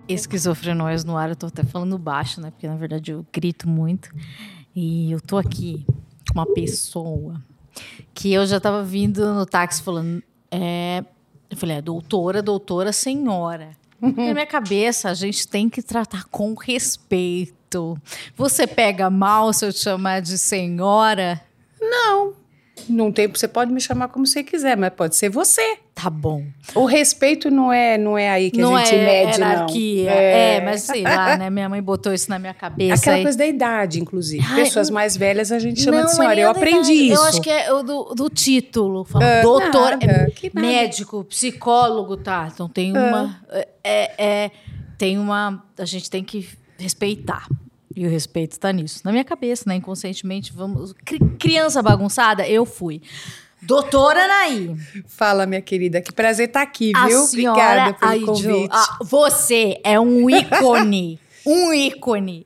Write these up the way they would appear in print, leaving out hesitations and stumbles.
Esquizofrenóias no ar, eu tô até falando baixo, né? Porque na verdade eu grito muito. E eu tô aqui com uma pessoa que eu já tava vindo no táxi falando. Eu falei, doutora, senhora. Na minha cabeça, a gente tem que tratar com respeito. Você pega mal se eu te chamar de senhora? Não tem, você pode me chamar como você quiser, mas pode ser você. Tá bom. O respeito não é aí que a gente mede, não. Hierarquia. Mas sei lá, né? Minha mãe botou isso na minha cabeça. Aquela coisa da idade, inclusive. Pessoas mais velhas a gente chama de senhora. Eu aprendi isso. Eu acho que é o do título. Fala, doutor, nada. médico, psicólogo, tá? Então tem uma... A gente tem que respeitar. E o respeito está nisso. Na minha cabeça, né? Inconscientemente, vamos... Criança bagunçada, eu fui. Doutora Anaí. Fala, minha querida. Que prazer estar aqui, viu? Obrigada pelo convite. Você é um ícone. Um ícone.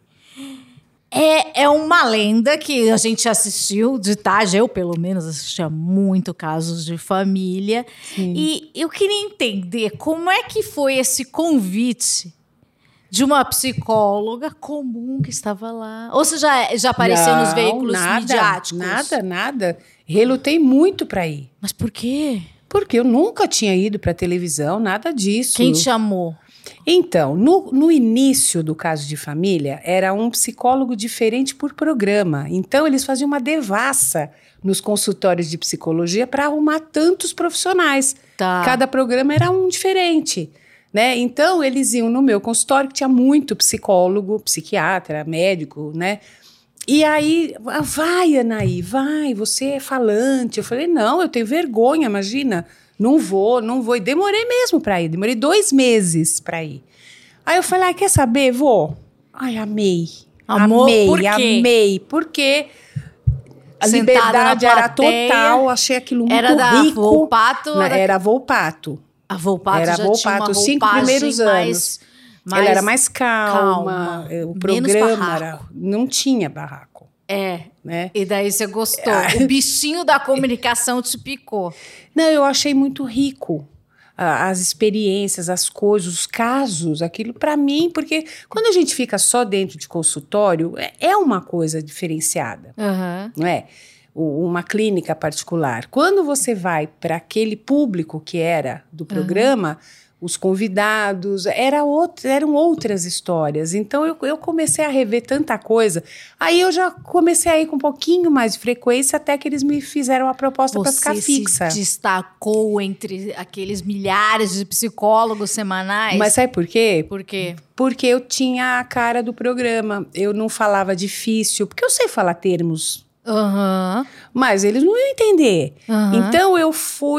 É uma lenda que a gente assistiu de tarde. Eu, pelo menos, assistia muito Casos de Família. Sim. E eu queria entender como é que foi esse convite de uma psicóloga comum que estava lá. Ou você já apareceu nos veículos midiáticos? Nada. Relutei muito para ir. Mas por quê? Porque eu nunca tinha ido para televisão, nada disso. Quem te chamou? Então, no início do Caso de Família, era um psicólogo diferente por programa. Então, eles faziam uma devassa nos consultórios de psicologia para arrumar tantos profissionais. Tá. Cada programa era um diferente. Né? Então, eles iam no meu consultório, que tinha muito psicólogo, psiquiatra, médico, né? E aí, vai, Anaí, vai, você é falante. Eu falei, não, eu tenho vergonha, imagina. Não vou. E demorei mesmo para ir, demorei 2 meses para ir. Aí eu falei, quer saber? Vou. Ai, amei. Amor, por quê? Amei, porque a sentada liberdade era total, achei aquilo muito rico. Era da Volpato? Era Volpato. A Volpato era já Volpato, tinha uma os 5 primeiros anos. Ela era mais calma. O programa não tinha barraco. Né? E daí você gostou. O bichinho da comunicação te picou. Não, eu achei muito rico. As experiências, as coisas, os casos, aquilo para mim, porque quando a gente fica só dentro de consultório, é uma coisa diferenciada, não é? Uma clínica particular. Quando você vai para aquele público que era do programa, os convidados, eram outras histórias. Então, eu comecei a rever tanta coisa. Aí, eu já comecei a ir com um pouquinho mais de frequência, até que eles me fizeram a proposta para ficar fixa. Você se destacou entre aqueles milhares de psicólogos semanais? Mas sabe por quê? Por quê? Porque eu tinha a cara do programa. Eu não falava difícil, porque eu sei falar termos. Mas eles não iam entender. Então eu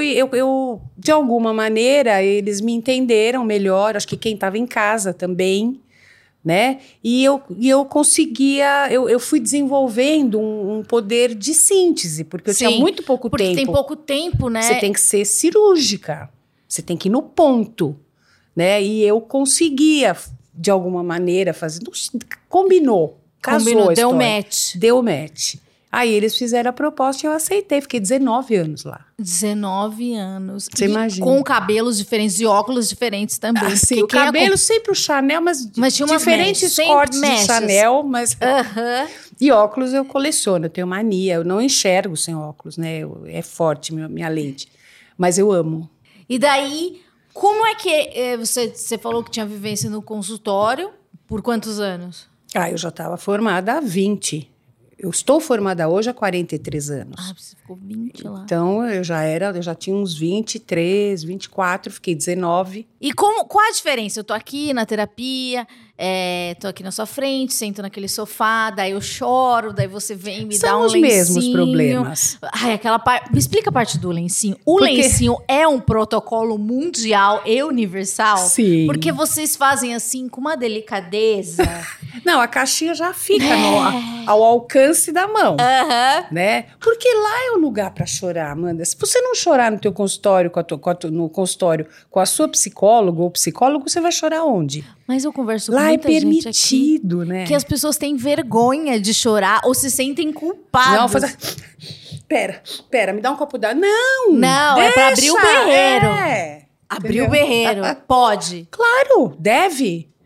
de alguma maneira, eles me entenderam melhor. Acho que quem estava em casa também, né? E eu conseguia, eu fui desenvolvendo um poder de síntese, porque eu tinha muito pouco tempo. Porque tem pouco tempo, né? Você tem que ser cirúrgica, você tem que ir no ponto, né? E eu conseguia, de alguma maneira, fazer. Combinou, casou a história. Deu match. Aí eles fizeram a proposta e eu aceitei. Fiquei 19 anos lá. 19 anos. Você imagina. Com cabelos diferentes e óculos diferentes também. Sim, o cabelo sempre o Chanel, mas tinha diferentes cortes de Chanel. Mas E óculos eu coleciono, eu tenho mania. Eu não enxergo sem óculos, né? É forte minha lente. Mas eu amo. E daí, como é que... Você falou que tinha vivência no consultório. Por quantos anos? Eu já estava formada há 20. Eu estou formada hoje há 43 anos. Você ficou 20 lá. Então, eu já tinha uns 23, 24, fiquei 19. E qual a diferença? Eu tô aqui na terapia, tô aqui na sua frente, sento naquele sofá, daí eu choro, daí você vem me dá um lencinho. São os mesmos problemas. Me explica a parte do lencinho. Lencinho é um protocolo mundial e universal? Sim. Porque vocês fazem assim com uma delicadeza. Não, a caixinha já fica ao alcance da mão, né? Porque lá é o lugar para chorar, Amanda. Se você não chorar no teu consultório, no consultório com a sua psicóloga ou psicólogo, você vai chorar onde? Mas eu converso com lá muita gente aqui. Lá é permitido, né? Que as pessoas têm vergonha de chorar ou se sentem culpadas. Não, pera, me dá um copo d'água. Não, deixa, é pra abrir o berreiro. Abrir o berreiro, pode. Claro, deve.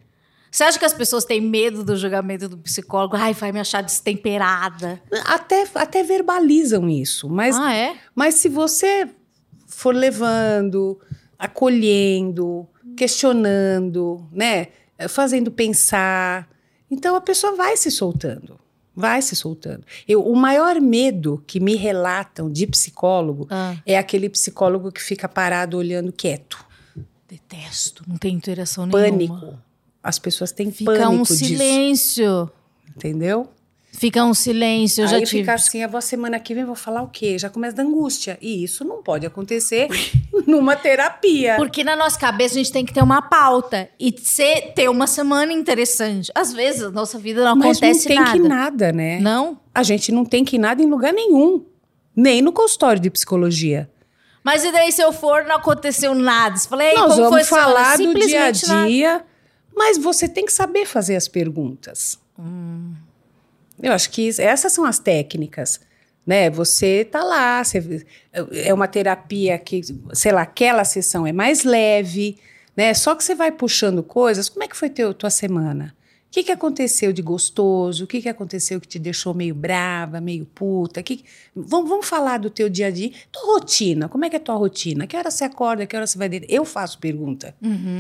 Você acha que as pessoas têm medo do julgamento do psicólogo? Ai, vai me achar destemperada. Até verbalizam isso, mas se você for levando, acolhendo, questionando, né, fazendo pensar, então a pessoa vai se soltando. Vai se soltando. O maior medo que me relatam de psicólogo é aquele psicólogo que fica parado olhando quieto. Detesto, não tem interação Pânico. nenhuma. As pessoas têm Fica pânico disso. Fica um silêncio. Entendeu? Fica um silêncio. Aí fica assim, a semana que vem vou falar o quê? Já começa da angústia. E isso não pode acontecer numa terapia. Porque na nossa cabeça a gente tem que ter uma pauta. E ter uma semana interessante. Às vezes a nossa vida não acontece nada. Mas não tem que nada, né? Não? A gente não tem que nada em lugar nenhum. Nem no consultório de psicologia. Mas e daí se eu for, não aconteceu nada? Você fala, nós como vamos foi falar do dia a dia. dia. Mas você tem que saber fazer as perguntas. Eu acho que essas são as técnicas, né? Você tá lá, é uma terapia que, sei lá, aquela sessão é mais leve, né? Só que você vai puxando coisas. Como é que foi tua semana? O que aconteceu de gostoso? O que aconteceu que te deixou meio brava, meio puta? Vamos falar do teu dia a dia. Tua rotina, como é que é tua rotina? Que hora você acorda, que hora você vai deitar? Eu faço pergunta.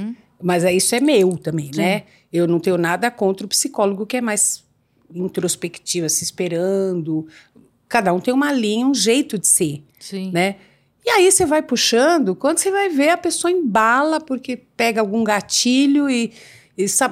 Mas isso é meu também, Sim. né? Eu não tenho nada contra o psicólogo que é mais introspectiva, se esperando. Cada um tem uma linha, um jeito de ser, Sim. né? E aí você vai puxando, quando você vai ver, a pessoa embala porque pega algum gatilho e sabe,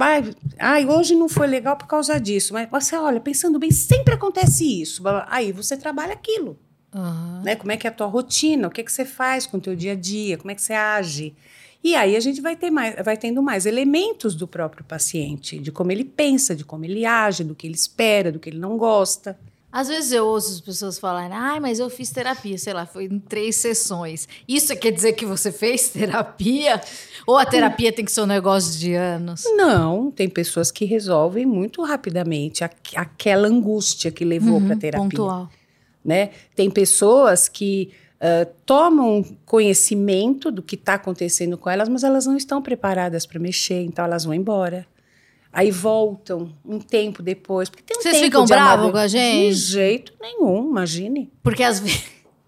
hoje não foi legal por causa disso. Mas você olha, pensando bem, sempre acontece isso. Aí você trabalha aquilo. Né? Como é que é a tua rotina? O que você faz com o teu dia a dia? Como é que você age? E aí a gente vai tendo mais elementos do próprio paciente, de como ele pensa, de como ele age, do que ele espera, do que ele não gosta. Às vezes eu ouço as pessoas falarem, mas eu fiz terapia, sei lá, foi em 3 sessões. Isso quer dizer que você fez terapia? Ou a terapia tem que ser um negócio de anos? Não, tem pessoas que resolvem muito rapidamente aquela angústia que levou para a terapia. Pontual. Né? Tem pessoas que tomam conhecimento do que está acontecendo com elas, mas elas não estão preparadas para mexer, então elas vão embora. Aí voltam um tempo depois. Porque tem um Vocês tempo ficam de bravos com a gente? De jeito nenhum, imagine. Porque às vezes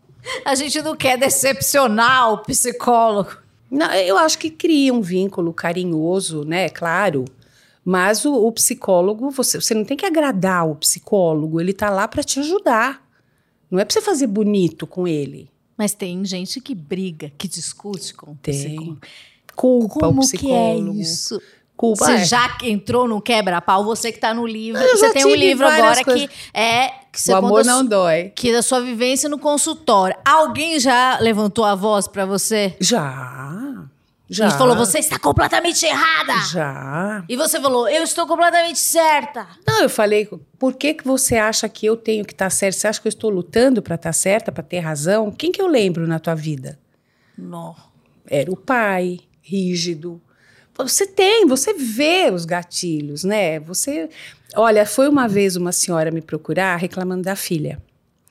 a gente não quer decepcionar o psicólogo. Não, eu acho que cria um vínculo carinhoso, né? Claro. Mas o psicólogo, você não tem que agradar o psicólogo, ele está lá para te ajudar. Não é para você fazer bonito com ele. Mas tem gente que briga, que discute com o psicólogo. Culpa Como o psicólogo. Que é isso? Culpa. Você já entrou no quebra-pau, você que tá no livro. Eu Você tem um tive livro várias agora coisas. que você O amor conta não dói. que da sua vivência no consultório. Alguém já levantou a voz pra você? Já. E falou, você está completamente errada. Já. E você falou, eu estou completamente certa. Não, eu falei, por que você acha que eu tenho que estar certa? Você acha que eu estou lutando para estar certa, para ter razão? Quem que eu lembro na tua vida? Não. Era o pai, rígido. Você vê os gatilhos, né? Olha, foi uma vez uma senhora me procurar reclamando da filha.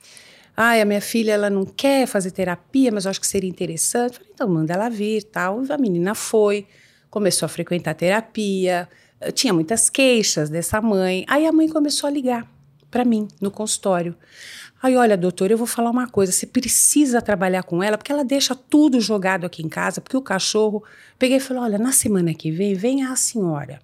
A minha filha, ela não quer fazer terapia, mas eu acho que seria interessante. Falei, então manda ela vir, tal. E a menina foi, começou a frequentar terapia. Tinha muitas queixas dessa mãe. Aí a mãe começou a ligar para mim, no consultório. Aí, olha, doutor, eu vou falar uma coisa. Você precisa trabalhar com ela, porque ela deixa tudo jogado aqui em casa, porque o cachorro... Peguei e falei, olha, na semana que vem a senhora.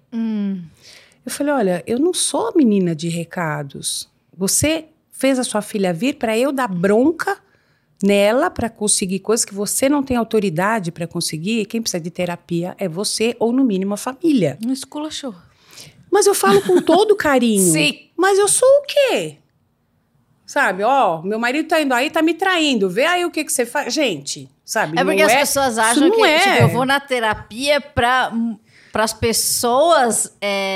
Eu falei, olha, eu não sou menina de recados. Você fez a sua filha vir para eu dar bronca nela para conseguir coisas que você não tem autoridade para conseguir. Quem precisa de terapia é você ou, no mínimo, a família. Não esculachou. Mas eu falo com todo carinho. Sim. Mas eu sou o quê? Sabe, meu marido tá indo aí, tá me traindo. Vê aí o que você faz. Gente, sabe? É porque as pessoas acham que tipo, eu vou na terapia para as pessoas...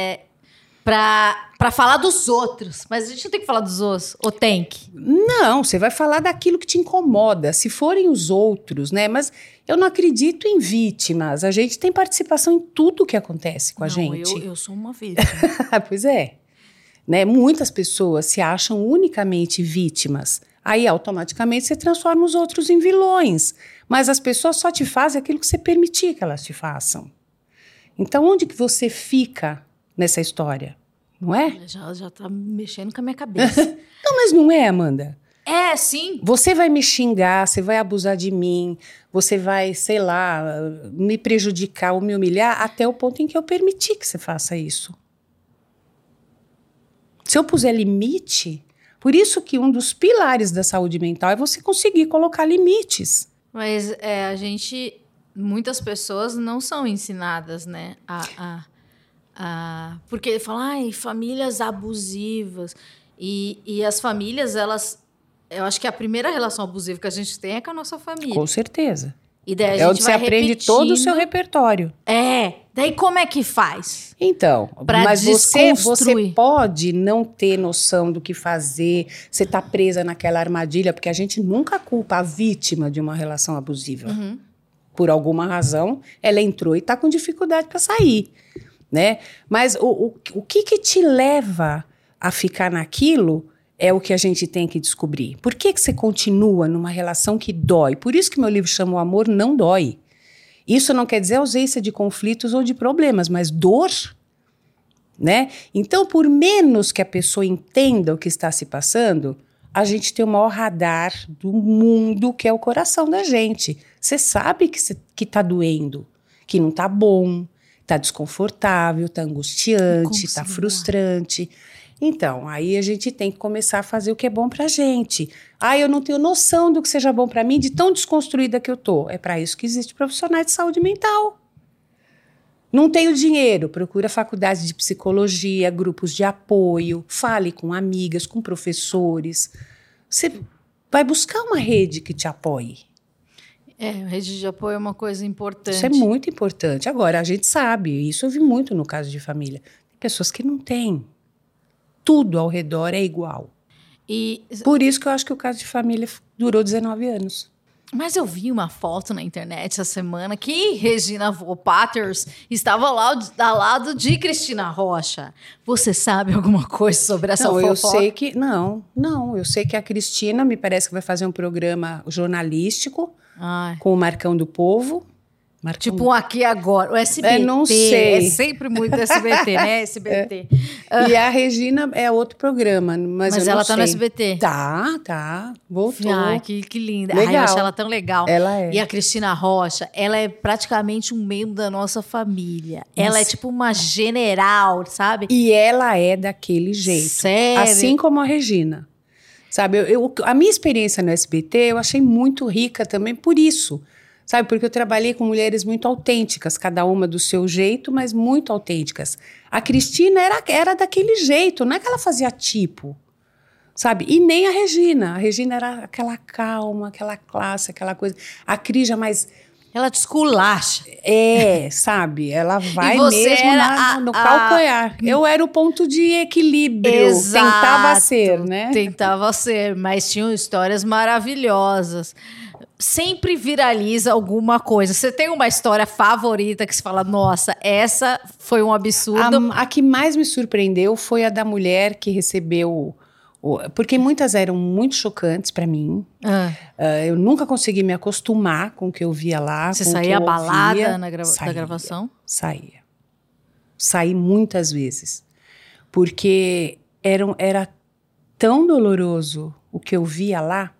Pra falar dos outros. Mas a gente não tem que falar dos outros. Ou tem que? Não, você vai falar daquilo que te incomoda. Se forem os outros, né? Mas eu não acredito em vítimas. A gente tem participação em tudo que acontece com a gente. Eu sou uma vítima. Pois é. Né? Muitas pessoas se acham unicamente vítimas. Aí, automaticamente, você transforma os outros em vilões. Mas as pessoas só te fazem aquilo que você permitir que elas te façam. Então, onde que você fica nessa história, não é? Já tá mexendo com a minha cabeça. Não, mas não é, Amanda? É, sim. Você vai me xingar, você vai abusar de mim, você vai, sei lá, me prejudicar ou me humilhar até o ponto em que eu permitir que você faça isso. Se eu puser limite, por isso que um dos pilares da saúde mental é você conseguir colocar limites. Mas muitas pessoas não são ensinadas, né, porque falam, ai, famílias abusivas. E as famílias, eu acho que a primeira relação abusiva que a gente tem é com a nossa família. Com certeza. E daí a É gente onde você aprende todo o seu repertório. Daí como é que faz? Então, pra mas você desconstruir. pode não ter noção do que fazer, você tá presa naquela armadilha, porque a gente nunca culpa a vítima de uma relação abusiva. Por alguma razão, ela entrou e tá com dificuldade para sair, né? Mas o que te leva a ficar naquilo é o que a gente tem que descobrir. Por que você continua numa relação que dói? Por isso que meu livro chama O Amor Não Dói. Isso não quer dizer ausência de conflitos ou de problemas, mas dor, né? Então, por menos que a pessoa entenda o que está se passando, a gente tem o maior radar do mundo, que é o coração da gente. Você sabe que tá doendo, que não tá bom, tá desconfortável, tá angustiante, tá frustrante. Então, aí a gente tem que começar a fazer o que é bom pra gente. Eu não tenho noção do que seja bom pra mim, de tão desconstruída que eu tô. É pra isso que existe profissionais de saúde mental. Não tenho dinheiro, procura faculdades de psicologia, grupos de apoio, fale com amigas, com professores. Você vai buscar uma rede que te apoie. A rede de apoio é uma coisa importante. Isso é muito importante. Agora, a gente sabe, isso eu vi muito no caso de família. Tem pessoas que não têm. Tudo ao redor é igual. Por isso que eu acho que o caso de família durou 19 anos. Mas eu vi uma foto na internet essa semana que Regina Volpaters estava lá ao lado de Cristina Rocha. Você sabe alguma coisa sobre essa fofoca? Eu sei que... Não. Eu sei que a Cristina, me parece que vai fazer um programa jornalístico com o Marcão do Povo. Tipo um Aqui Agora, o SBT. Não sei. É sempre muito SBT, né? SBT. E a Regina é outro programa, mas eu não ela sei. tá no SBT? Tá. Voltou. Que linda. Legal. Eu acho ela tão legal. Ela é. E a Cristina Rocha, ela é praticamente um membro da nossa família. Ela é tipo uma general, sabe? E ela é daquele jeito. Sério? Assim como a Regina. Sabe, a minha experiência no SBT, eu achei muito rica também por isso. Sabe, porque eu trabalhei com mulheres muito autênticas, cada uma do seu jeito, mas muito autênticas. A Cristina era daquele jeito, não é que ela fazia tipo, sabe? E nem a Regina. A Regina era aquela calma, aquela classe, aquela coisa. A Cris já mais... Ela te esculacha. Sabe? Ela vai E você mesmo era no calcanhar. Eu era o ponto de equilíbrio. Exato. Tentava ser, né? Tentava ser, mas tinham histórias maravilhosas. Sempre viraliza alguma coisa. Você tem uma história favorita que você fala, nossa, essa foi um absurdo? A que mais me surpreendeu foi a da mulher que recebeu... Porque muitas eram muito chocantes para mim. Eu nunca consegui me acostumar com o que eu via lá. Você com saía o que eu abalada ouvia. da gravação? Saía. Saí muitas vezes. Porque era tão doloroso o que eu via lá.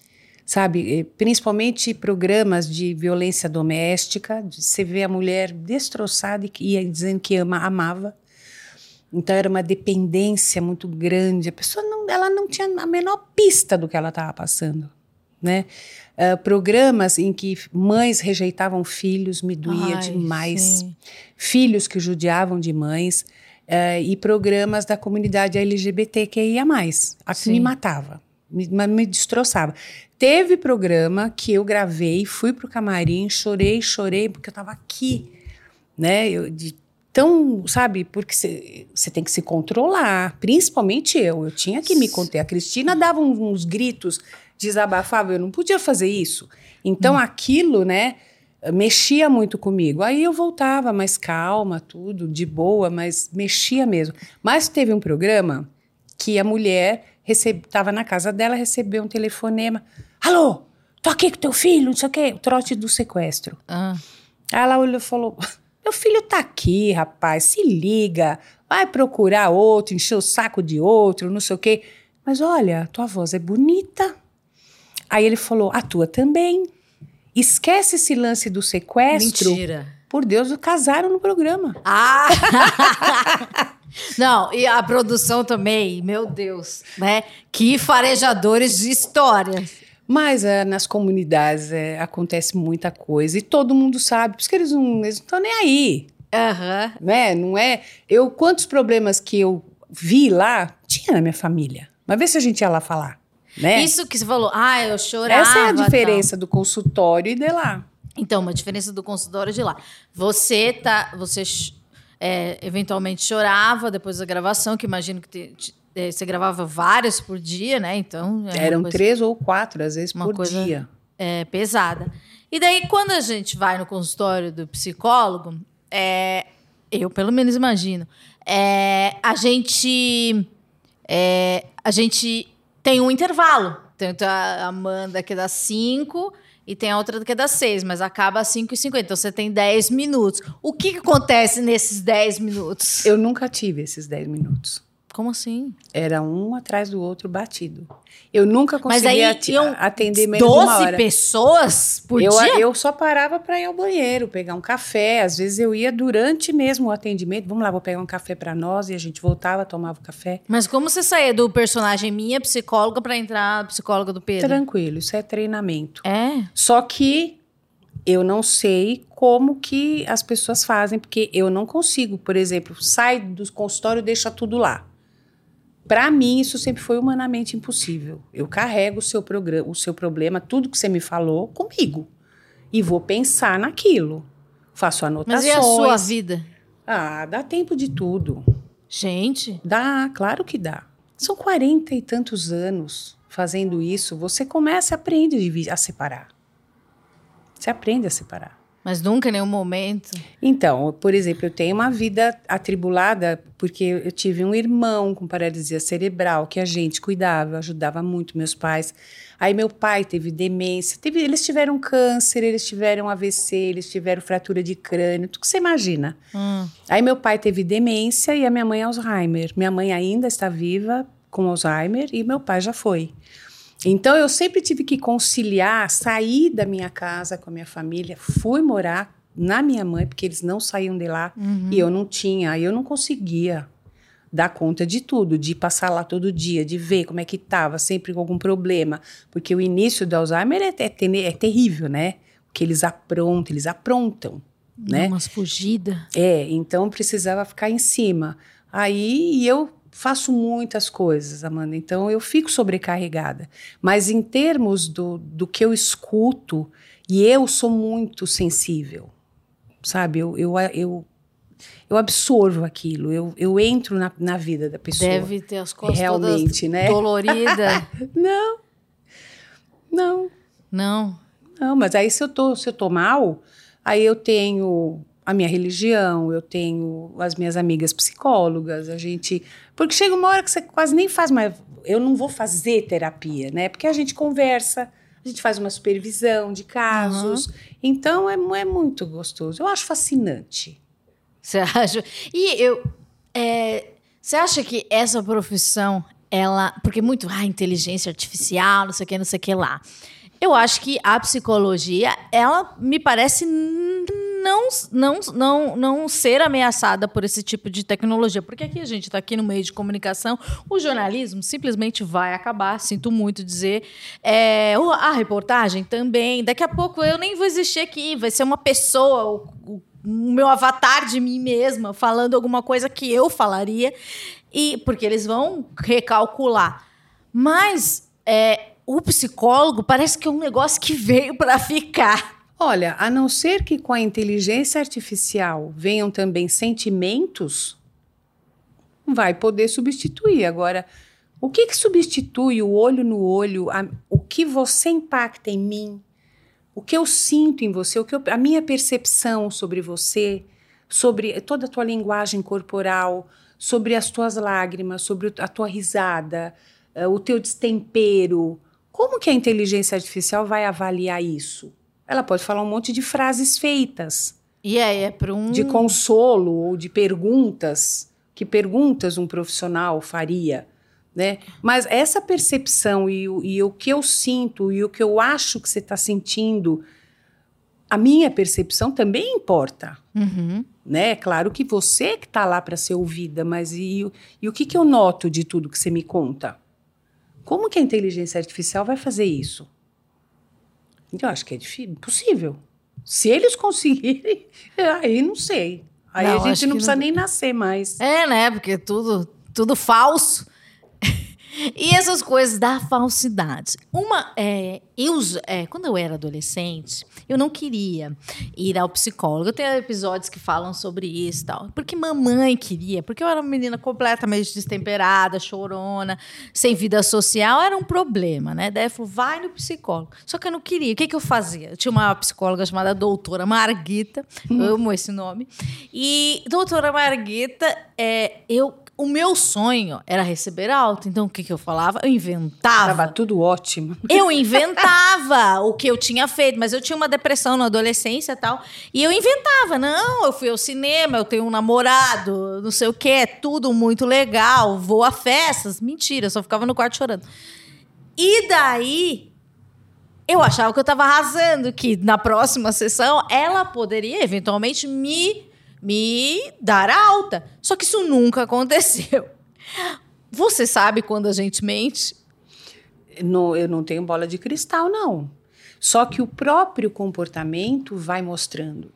Sabe, principalmente programas de violência doméstica, você vê a mulher destroçada e ia dizendo que amava. Então era uma dependência muito grande. A pessoa ela não tinha a menor pista do que ela estava passando, né? Programas em que mães rejeitavam filhos, me doía demais. Sim. Filhos que judiavam de mães. E programas da comunidade LGBTQIA+, que me matava, me destroçava. Teve programa que eu gravei, fui pro camarim, chorei, porque eu estava aqui, né? Então, sabe, porque você tem que se controlar, principalmente eu tinha que me conter. A Cristina dava uns gritos, desabafava, eu não podia fazer isso. Então, aquilo, né, mexia muito comigo. Aí eu voltava mais calma, tudo, de boa, mas mexia mesmo. Mas teve um programa que a mulher estava na casa dela, recebeu um telefonema. Alô, tô aqui com teu filho, não sei o quê, o trote do sequestro. Aí ela olhou e falou... Meu filho tá aqui, rapaz, se liga, vai procurar outro, encher o saco de outro, não sei o quê. Mas olha, tua voz é bonita. Aí ele falou, a tua também. Esquece esse lance do sequestro. Mentira. Por Deus, casaram no programa. Ah! Não, e a produção também, meu Deus, né? Que farejadores de histórias. Mas nas comunidades acontece muita coisa e todo mundo sabe, por isso que eles não estão nem aí. Aham. Né? Não é? Quantos problemas que eu vi lá, tinha na minha família. Mas vê se a gente ia lá falar. Né? Isso que você falou, eu chorava. Essa é a diferença do consultório e de lá. Então, uma diferença do consultório de lá. Você eventualmente chorava depois da gravação, que imagino que você gravava vários por dia, né? Então eram 3 ou 4, às vezes, por dia. Pesada. E daí, quando a gente vai no consultório do psicólogo, eu pelo menos imagino, a gente tem um intervalo. Tanto a Amanda que é das 5 e tem a outra que é das 6, mas acaba às 5h50. Então você tem 10 minutos. O que acontece nesses 10 minutos? Eu nunca tive esses 10 minutos. Como assim? Era um atrás do outro batido. Eu nunca conseguia atender menos de 12 uma hora. Pessoas por dia? Eu só parava para ir ao banheiro, pegar um café. Às vezes eu ia durante mesmo o atendimento. Vamos lá, vou pegar um café para nós. E a gente voltava, tomava o café. Mas como você saía do personagem minha, psicóloga, para entrar psicóloga do Pedro? Tranquilo, isso é treinamento. É? Só que eu não sei como que as pessoas fazem, porque eu não consigo, por exemplo, sai do consultório e deixa tudo lá. Para mim, isso sempre foi humanamente impossível. Eu carrego o seu problema, tudo que você me falou, comigo. E vou pensar naquilo. Faço anotações. Mas e a sua vida? Dá tempo de tudo. Gente? Dá, claro que dá. São 40 e tantos anos fazendo isso. Você começa e aprende a separar. Você aprende a separar. Mas nunca em nenhum momento. Então, por exemplo, eu tenho uma vida atribulada porque eu tive um irmão com paralisia cerebral que a gente cuidava, ajudava muito meus pais. Aí meu pai teve demência, eles tiveram câncer, eles tiveram AVC, eles tiveram fratura de crânio, tudo que você imagina. Aí meu pai teve demência e a minha mãe Alzheimer. Minha mãe ainda está viva com Alzheimer e meu pai já foi. Então, eu sempre tive que conciliar, sair da minha casa com a minha família, fui morar na minha mãe, porque eles não saíam de lá, e eu não tinha, eu não conseguia dar conta de tudo, de passar lá todo dia, de ver como é que estava, sempre com algum problema, porque o início do Alzheimer é terrível, né? Porque eles aprontam, né? Umas fugidas. Então precisava ficar em cima. Aí eu faço muitas coisas, Amanda, então eu fico sobrecarregada. Mas em termos do que eu escuto, e eu sou muito sensível, sabe? Eu absorvo aquilo, eu entro na vida da pessoa. Deve ter as costas realmente, todas né? doloridas. Não, mas aí se eu tô mal, aí eu tenho a minha religião, eu tenho as minhas amigas psicólogas, porque chega uma hora que você quase nem faz mais, eu não vou fazer terapia, né? Porque a gente conversa, a gente faz uma supervisão de casos, então é muito gostoso, eu acho fascinante. Você acha? Você acha que essa profissão, porque muito, inteligência artificial, não sei o que lá. Eu acho que a psicologia, ela me parece não ser ameaçada por esse tipo de tecnologia. Porque aqui a gente está aqui no meio de comunicação, o jornalismo simplesmente vai acabar, sinto muito dizer. A reportagem também. Daqui a pouco eu nem vou existir aqui, vai ser uma pessoa, o meu avatar de mim mesma, falando alguma coisa que eu falaria, porque eles vão recalcular. Mas o psicólogo parece que é um negócio que veio para ficar. Olha, a não ser que com a inteligência artificial venham também sentimentos, vai poder substituir. Agora, o que substitui o olho no olho, o que você impacta em mim, o que eu sinto em você, a minha percepção sobre você, sobre toda a tua linguagem corporal, sobre as tuas lágrimas, sobre a tua risada, o teu destempero. Como que a inteligência artificial vai avaliar isso? Ela pode falar um monte de frases feitas, E aí é para de consolo ou de perguntas, que perguntas um profissional faria, né? Mas essa percepção e o que eu sinto e o que eu acho que você está sentindo, a minha percepção também importa, né? Claro que você que está lá para ser ouvida, mas e o que eu noto de tudo que você me conta? Como que a inteligência artificial vai fazer isso? Eu acho que é difícil, impossível. Se eles conseguirem, aí não sei. Aí Não, a gente não precisa não... nem nascer mais. É, né? Porque tudo falso. E essas coisas da falsidade. Quando eu era adolescente, eu não queria ir ao psicólogo. Eu tenho episódios que falam sobre isso e tal. Porque mamãe queria. Porque eu era uma menina completamente destemperada, chorona, sem vida social. Era um problema, né? Daí ela falou, vai no psicólogo. Só que eu não queria. O que eu fazia? Eu tinha uma psicóloga chamada doutora Marguita. Eu amo esse nome. E doutora Marguita, o meu sonho era receber alta. Então, o que eu falava? Eu inventava. Tava tudo ótimo. Eu inventava o que eu tinha feito. Mas eu tinha uma depressão na adolescência e tal. E eu inventava. Não, eu fui ao cinema, eu tenho um namorado, não sei o quê. É tudo muito legal. Vou a festas. Mentira, eu só ficava no quarto chorando. E daí, eu achava que eu estava arrasando. Que na próxima sessão, ela poderia, eventualmente, me dar alta. Só que isso nunca aconteceu. Você sabe quando a gente mente? Eu não tenho bola de cristal, não. Só que o próprio comportamento vai mostrando.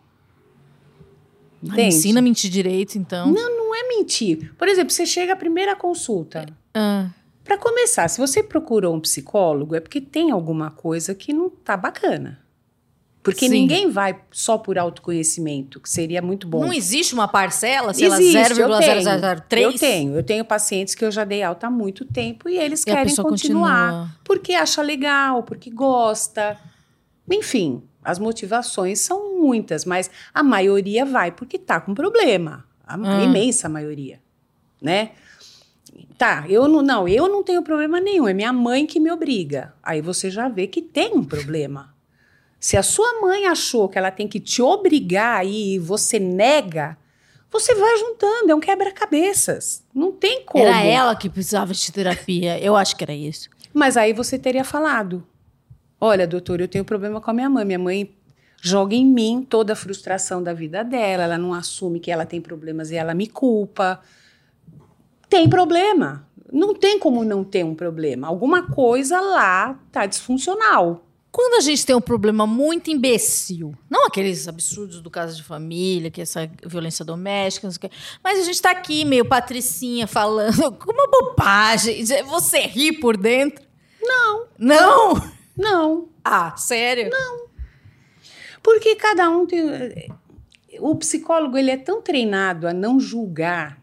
Me ensina a mentir direito, então. Não é mentir. Por exemplo, você chega à primeira consulta. Para começar, se você procurou um psicólogo, é porque tem alguma coisa que não tá bacana. Porque ninguém vai só por autoconhecimento, que seria muito bom. Não existe uma parcela, sei lá, existe, 0,003? Eu tenho pacientes que eu já dei alta há muito tempo e eles querem continuar. Continua. Porque acha legal, porque gosta. Enfim, as motivações são muitas, mas a maioria vai porque tá com problema. A imensa maioria, né? Tá, eu não tenho problema nenhum, é minha mãe que me obriga. Aí você já vê que tem um problema. Se a sua mãe achou que ela tem que te obrigar e você nega, você vai juntando, é um quebra-cabeças. Não tem como. Era ela que precisava de terapia, eu acho que era isso. Mas aí você teria falado, olha, doutor, eu tenho problema com a minha mãe joga em mim toda a frustração da vida dela, ela não assume que ela tem problemas e ela me culpa. Tem problema, não tem como não ter um problema, alguma coisa lá tá disfuncional. Quando a gente tem um problema muito imbecil, não aqueles absurdos do caso de família, que essa violência doméstica, não sei o quê, mas a gente tá aqui meio patricinha falando com uma bobagem, você ri por dentro? Não. Não? Não. Ah, sério? Não. Porque cada um tem... O psicólogo, ele é tão treinado a não julgar.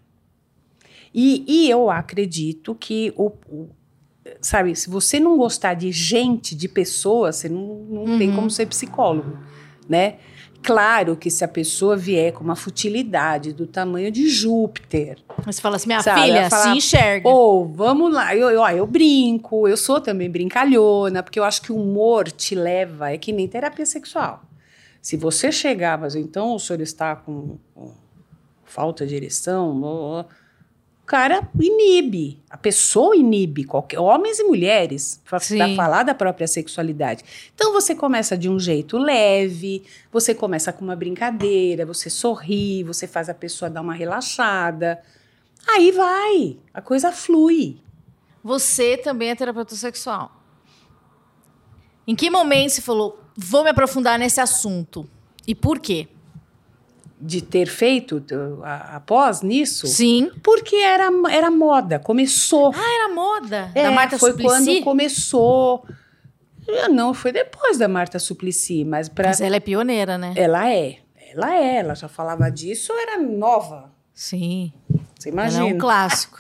E eu acredito que sabe, se você não gostar de gente, de pessoas, você não tem como ser psicólogo, né? Claro que se a pessoa vier com uma futilidade do tamanho de Júpiter... Você fala assim, minha filha, se enxerga. Vamos lá, eu brinco, eu sou também brincalhona, porque eu acho que o humor te leva, é que nem terapia sexual. Se você chegar, mas então o senhor está com falta de ereção... O cara inibe, a pessoa inibe, homens e mulheres, para falar da própria sexualidade. Então você começa de um jeito leve, você começa com uma brincadeira, você sorri, você faz a pessoa dar uma relaxada. Aí vai, a coisa flui. Você também é terapeuta sexual. Em que momento você falou, vou me aprofundar nesse assunto? E por quê? De ter feito após nisso? Sim. Porque era moda, começou. Ah, era moda? Da Marta foi Suplicy? Quando começou. Não, foi depois da Marta Suplicy, mas ela é pioneira, né? Ela já falava disso, era nova. Sim. Você imagina. Ela é um clássico.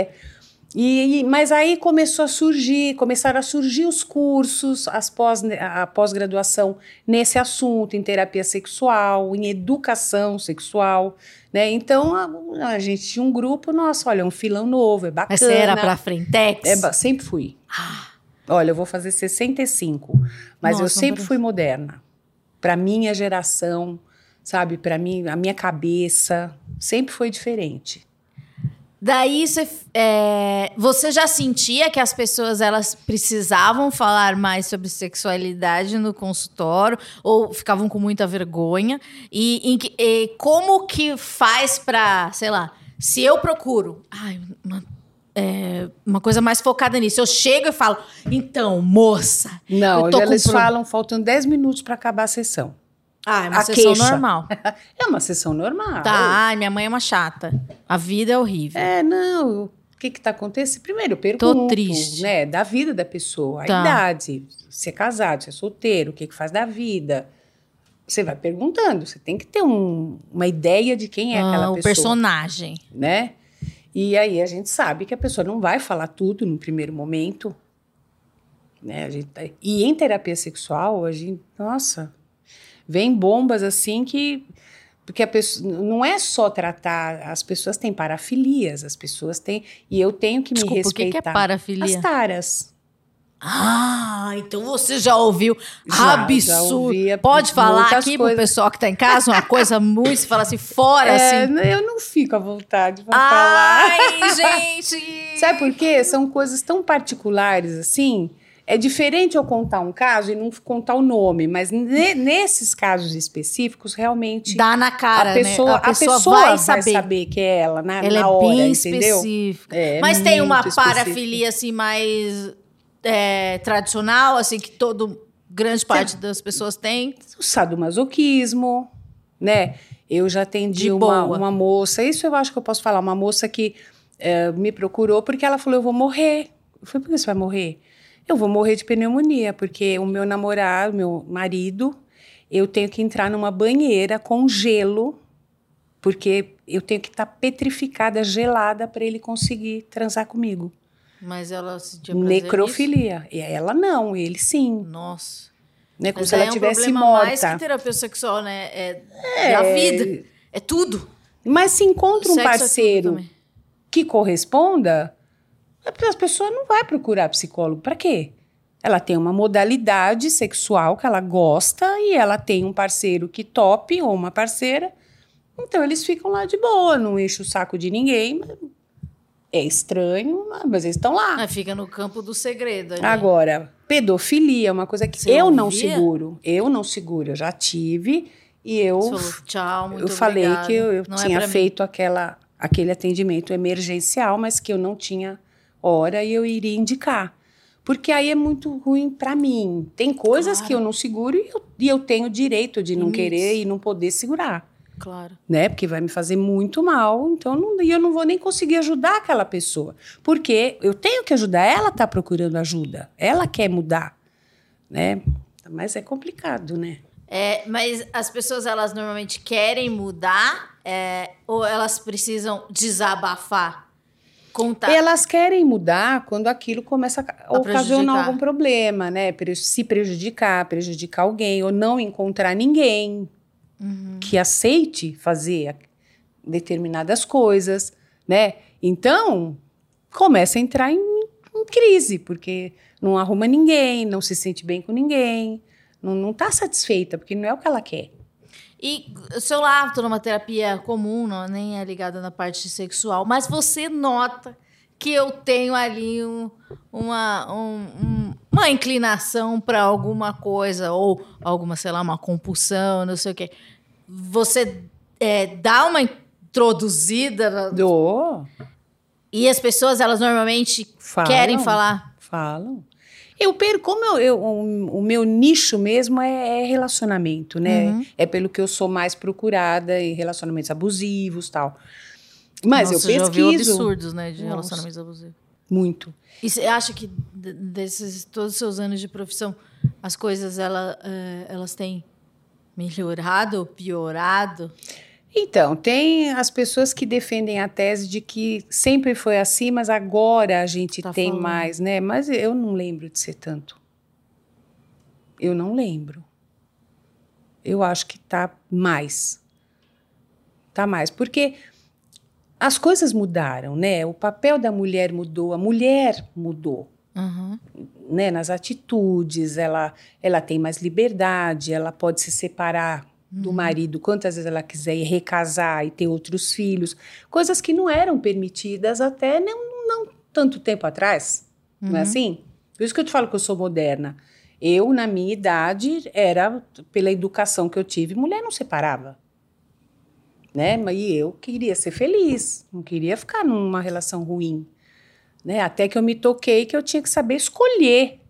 Mas aí começaram a surgir os cursos, a pós-graduação nesse assunto, em terapia sexual, em educação sexual, né? Então, a gente tinha um grupo, nossa, olha, um filão novo, é bacana. Mas você era pra Frentex? Sempre fui. Olha, eu vou fazer 65, mas eu sempre fui moderna. Pra minha geração, sabe? Para mim, a minha cabeça sempre foi diferente. Daí você já sentia que as pessoas elas precisavam falar mais sobre sexualidade no consultório ou ficavam com muita vergonha? E como que faz pra, sei lá, se eu procuro uma coisa mais focada nisso, eu chego e falo, então, moça, Não, eu tô eles com falam, faltam 10 minutos para acabar a sessão. é uma a sessão queixa. normal. É uma sessão normal. Tá, ai, minha mãe é uma chata. A vida é horrível. Não, o que está acontecendo? Primeiro, eu Tô pergunto, triste. né, da vida da pessoa, a Tá. idade, se é casado, se é solteiro, o que faz da vida. Você vai perguntando, você tem que ter uma ideia de quem é aquela O pessoa. personagem. Né? E aí a gente sabe que a pessoa não vai falar tudo no primeiro momento. Né? E em terapia sexual, nossa, vem bombas assim que... Porque a pessoa, não é só tratar, as pessoas têm parafilias, as pessoas têm... E eu tenho que me respeitar. O que é parafilia? As taras. Então você já ouviu Já absurdo. ouvi Pode falar muitas aqui coisas. pro pessoal que tá em casa uma coisa muito, se fala assim, fora assim. Eu não fico à vontade para falar. Ai, gente! Sabe por quê? São coisas tão particulares assim. É diferente eu contar um caso e não contar o nome, mas nesses casos específicos, realmente... Dá na cara, a pessoa, né? A pessoa vai vai saber que é ela, Ela na hora, é bem entendeu? específica. É mas tem uma muito específico. parafilia assim mais tradicional, assim, que grande parte das pessoas tem. O sadomasoquismo, né? Eu já atendi De boa. uma moça, isso eu acho que eu posso falar, uma moça que me procurou porque ela falou, eu vou morrer. Eu falei, por que você vai morrer? Eu vou morrer de pneumonia, porque o meu namorado, meu marido, eu tenho que entrar numa banheira com gelo, porque eu tenho que estar petrificada, gelada, para ele conseguir transar comigo. Mas ela sentia prazer Necrofilia. E ela não, ele sim. Nossa. Né? Como Mas se ela aí tivesse é um problema mais morta. que terapia sexual, né? É a vida. É tudo. Mas se encontra um Sexo é tudo parceiro também. que corresponda, as pessoas não vão procurar psicólogo. Para quê? Ela tem uma modalidade sexual que ela gosta e ela tem um parceiro que tope ou uma parceira. Então, eles ficam lá de boa, não enche o saco de ninguém. É estranho, mas eles estão lá. Fica no campo do segredo. Ali. Agora, pedofilia é uma coisa que Você eu não ouvia? seguro. Eu não seguro. Eu já tive e eu... Você falou, tchau, muito eu falei obrigada. que eu Não tinha pra mim. feito aquele atendimento emergencial, mas que eu não tinha hora e eu iria indicar. Porque aí é muito ruim para mim. Tem coisas que eu não seguro e eu tenho direito de não Limites. querer e não poder segurar. Claro. Né? Porque vai me fazer muito mal, então eu não vou nem conseguir ajudar aquela pessoa. Porque eu tenho que ajudar, ela está procurando ajuda, ela quer mudar. Né? Mas é complicado, né? Mas as pessoas, elas normalmente querem mudar ou elas precisam desabafar? Contar. Elas querem mudar quando aquilo começa a ocasionar prejudicar. algum problema, né? Se prejudicar alguém, ou não encontrar ninguém que aceite fazer determinadas coisas, né? Então, começa a entrar em crise, porque não arruma ninguém, não se sente bem com ninguém, não está satisfeita, porque não é o que ela quer. E se eu lá estou numa terapia comum, não, nem é ligada na parte sexual, mas você nota que eu tenho ali uma inclinação para alguma coisa, ou alguma, sei lá, uma compulsão, não sei o quê. Você dá uma introduzida e as pessoas, elas normalmente querem falar. Falam. O meu nicho mesmo é relacionamento, né? É pelo que eu sou mais procurada em relacionamentos abusivos e tal. Mas Nossa, eu pesquiso. já ouviu absurdos, né, de relacionamentos abusivos. Muito. E você acha que desses todos os seus anos de profissão, as coisas elas têm melhorado ou piorado? Então, tem as pessoas que defendem a tese de que sempre foi assim, mas agora a gente tem mais, né? Mas eu não lembro de ser tanto. Eu não lembro. Eu acho que tá mais. Tá mais. Porque as coisas mudaram, né? O papel da mulher mudou, a mulher mudou. Né? Nas atitudes, ela tem mais liberdade, ela pode se separar do marido, quantas vezes ela quiser ir recasar e ter outros filhos. Coisas que não eram permitidas até não tanto tempo atrás. Não é assim? Por isso que eu te falo que eu sou moderna. Eu, na minha idade, era, pela educação que eu tive, mulher não separava. Né? E eu queria ser feliz, não queria ficar numa relação ruim. Né? Até que eu me toquei que eu tinha que saber escolher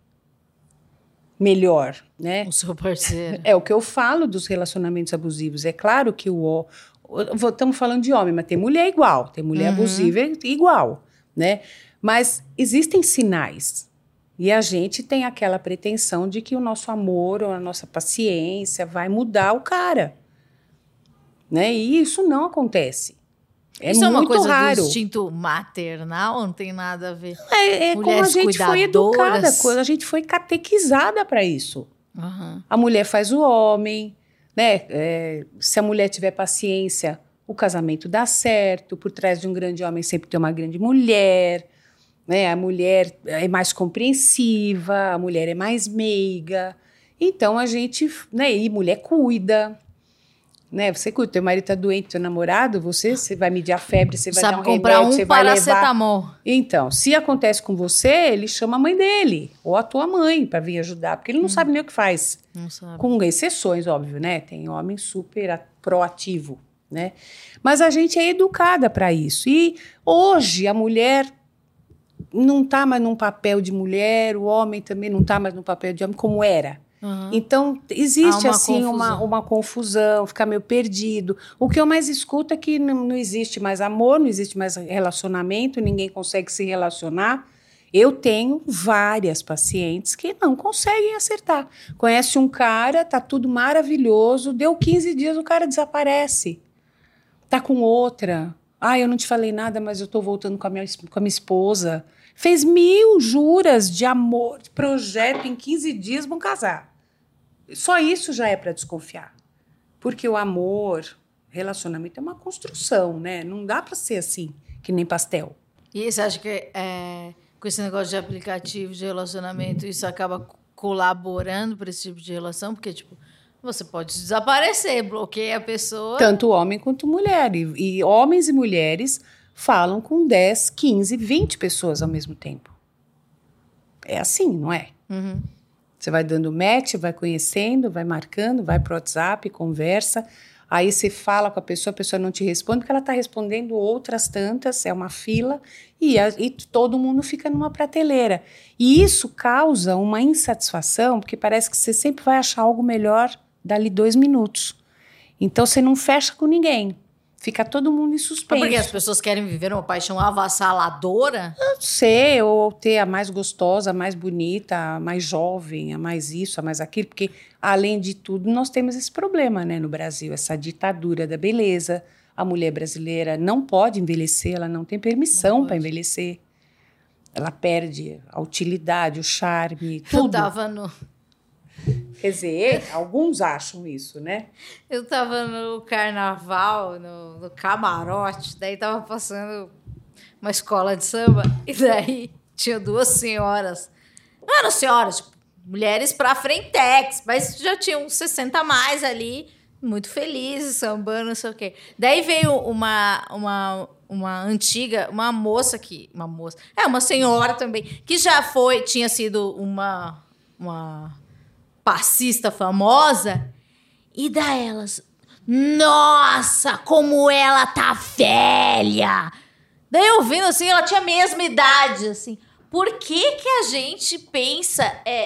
melhor, né? O seu parceiro. É o que eu falo dos relacionamentos abusivos. É claro que estamos falando de homem, mas tem mulher igual, tem mulher abusiva igual, né? Mas existem sinais. E a gente tem aquela pretensão de que o nosso amor ou a nossa paciência vai mudar o cara. Né? E isso não acontece. Isso é uma muito coisa raro. do instinto maternal, não tem nada a ver. É como a gente foi educada, a gente foi catequizada para isso. A mulher faz o homem, né? Se a mulher tiver paciência, o casamento dá certo. Por trás de um grande homem sempre tem uma grande mulher, né? A mulher é mais compreensiva, a mulher é mais meiga. Então a gente, né? E mulher cuida. Né? Você cuida, teu marido tá doente, teu namorado, você vai medir a febre, você vai dar um comprar remédio, você vai levar. paracetamol. Então, se acontece com você, ele chama a mãe dele ou a tua mãe para vir ajudar, porque ele não sabe nem o que faz. Não sabe. Com exceções, óbvio, né? Tem homem super proativo, né? Mas a gente é educada para isso. E hoje a mulher não tá mais num papel de mulher, o homem também não tá mais no papel de homem como era. Então, existe assim uma confusão, ficar meio perdido. O que eu mais escuto é que não existe mais amor, não existe mais relacionamento, ninguém consegue se relacionar. Eu tenho várias pacientes que não conseguem acertar. Conhece um cara, tá tudo maravilhoso, deu 15 dias, o cara desaparece. Tá com outra. Eu não te falei nada, mas eu tô voltando com a minha esposa. Fez 1000 juras de amor, de projeto, em 15 dias vão casar. Só isso já é para desconfiar. Porque o amor, relacionamento é uma construção, né? Não dá para ser assim, que nem pastel. E você acha que com esse negócio de aplicativo de relacionamento, isso acaba colaborando para esse tipo de relação? Porque, tipo, você pode desaparecer, bloqueia a pessoa. Tanto homem quanto mulher. E homens e mulheres falam com 10, 15, 20 pessoas ao mesmo tempo. É assim, não é? Você vai dando match, vai conhecendo, vai marcando, vai pro WhatsApp, conversa. Aí você fala com a pessoa não te responde, porque ela está respondendo outras tantas, é uma fila, e todo mundo fica numa prateleira. E isso causa uma insatisfação, porque parece que você sempre vai achar algo melhor dali 2 minutos. Então você não fecha com ninguém. Fica todo mundo em suspenso. Porque as pessoas querem viver uma paixão avassaladora? Não sei, ou ter a mais gostosa, a mais bonita, a mais jovem, a mais isso, a mais aquilo. Porque, além de tudo, nós temos esse problema, né, no Brasil. Essa ditadura da beleza. A mulher brasileira não pode envelhecer, ela não tem permissão para envelhecer. Ela perde a utilidade, o charme, tudo. Eu tava no... Quer dizer, alguns acham isso, né? Eu tava no carnaval, no camarote, daí tava passando uma escola de samba, e daí tinha 2 senhoras. Não eram senhoras, tipo, mulheres pra frentex, mas já tinham uns 60 a mais ali, muito felizes, sambando, não sei o quê. Daí veio uma antiga, uma senhora também, que já tinha sido uma passista famosa, e elas, nossa, como ela tá velha. Daí eu ouvindo assim, ela tinha a mesma idade, assim. Por que a gente pensa,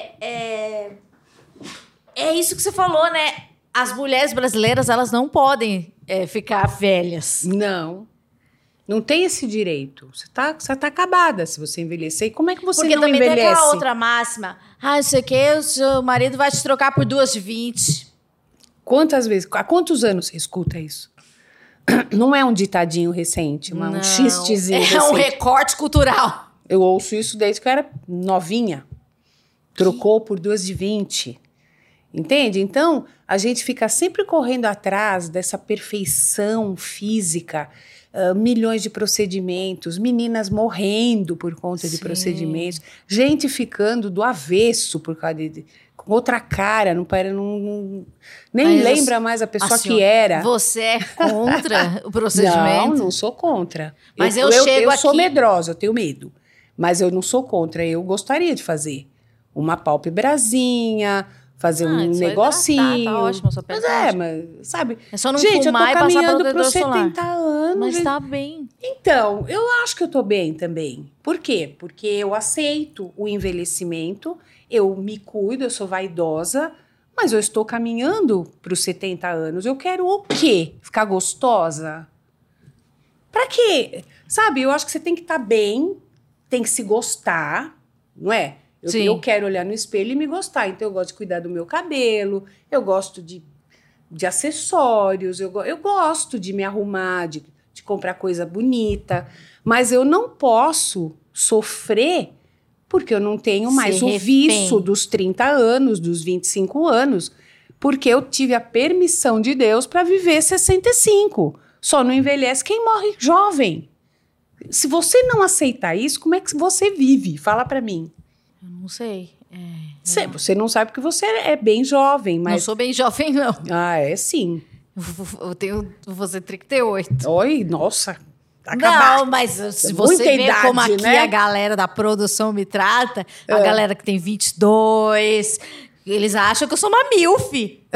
é isso que você falou, né? As mulheres brasileiras, elas não podem ficar velhas. Não tem esse direito. Você tá acabada se você envelhecer. E como é que você não envelhece? Porque também tem aquela outra máxima. Não sei o quê, o seu marido vai te trocar por 2 de 20. Quantas vezes? Há quantos anos você escuta isso? Não é um ditadinho recente, um xistezinho recente. É um recorte cultural. Eu ouço isso desde que eu era novinha. Trocou por 2 de 20. Entende? Então, a gente fica sempre correndo atrás dessa perfeição física, milhões de procedimentos, meninas morrendo por conta de procedimentos, gente ficando do avesso por causa com outra cara, nem lembra mais a pessoa que era. Você é contra o procedimento? Não sou contra. Mas eu chego aqui... sou medrosa, eu tenho medo. Mas eu não sou contra, eu gostaria de fazer uma pálpebrazinha, fazer um negocinho. Tá ótimo, sua pele mas sabe? É só não gente, fumar eu tô caminhando para os 70 anos. Mas tá bem. Então, eu acho que eu tô bem também. Por quê? Porque eu aceito o envelhecimento, eu me cuido, eu sou vaidosa, mas eu estou caminhando para os 70 anos. Eu quero o quê? Ficar gostosa? Pra quê? Sabe, eu acho que você tem que estar bem, tem que se gostar, não é? Eu quero olhar no espelho e me gostar. Então, eu gosto de cuidar do meu cabelo, eu gosto de acessórios, eu gosto de me arrumar, de comprar coisa bonita. Mas eu não posso sofrer porque eu não tenho mais o vício dos 30 anos, dos 25 anos, porque eu tive a permissão de Deus para viver 65. Só não envelhece quem morre jovem. Se você não aceitar isso, como é que você vive? Fala para mim. Eu não sei. Você não sabe que você é bem jovem, mas... Não sou bem jovem, não. Ah, é sim. Vou ser 38. Oi, nossa, não, mas se você ver idade, como aqui a galera da produção me trata, a galera que tem 22, eles acham que eu sou uma milf.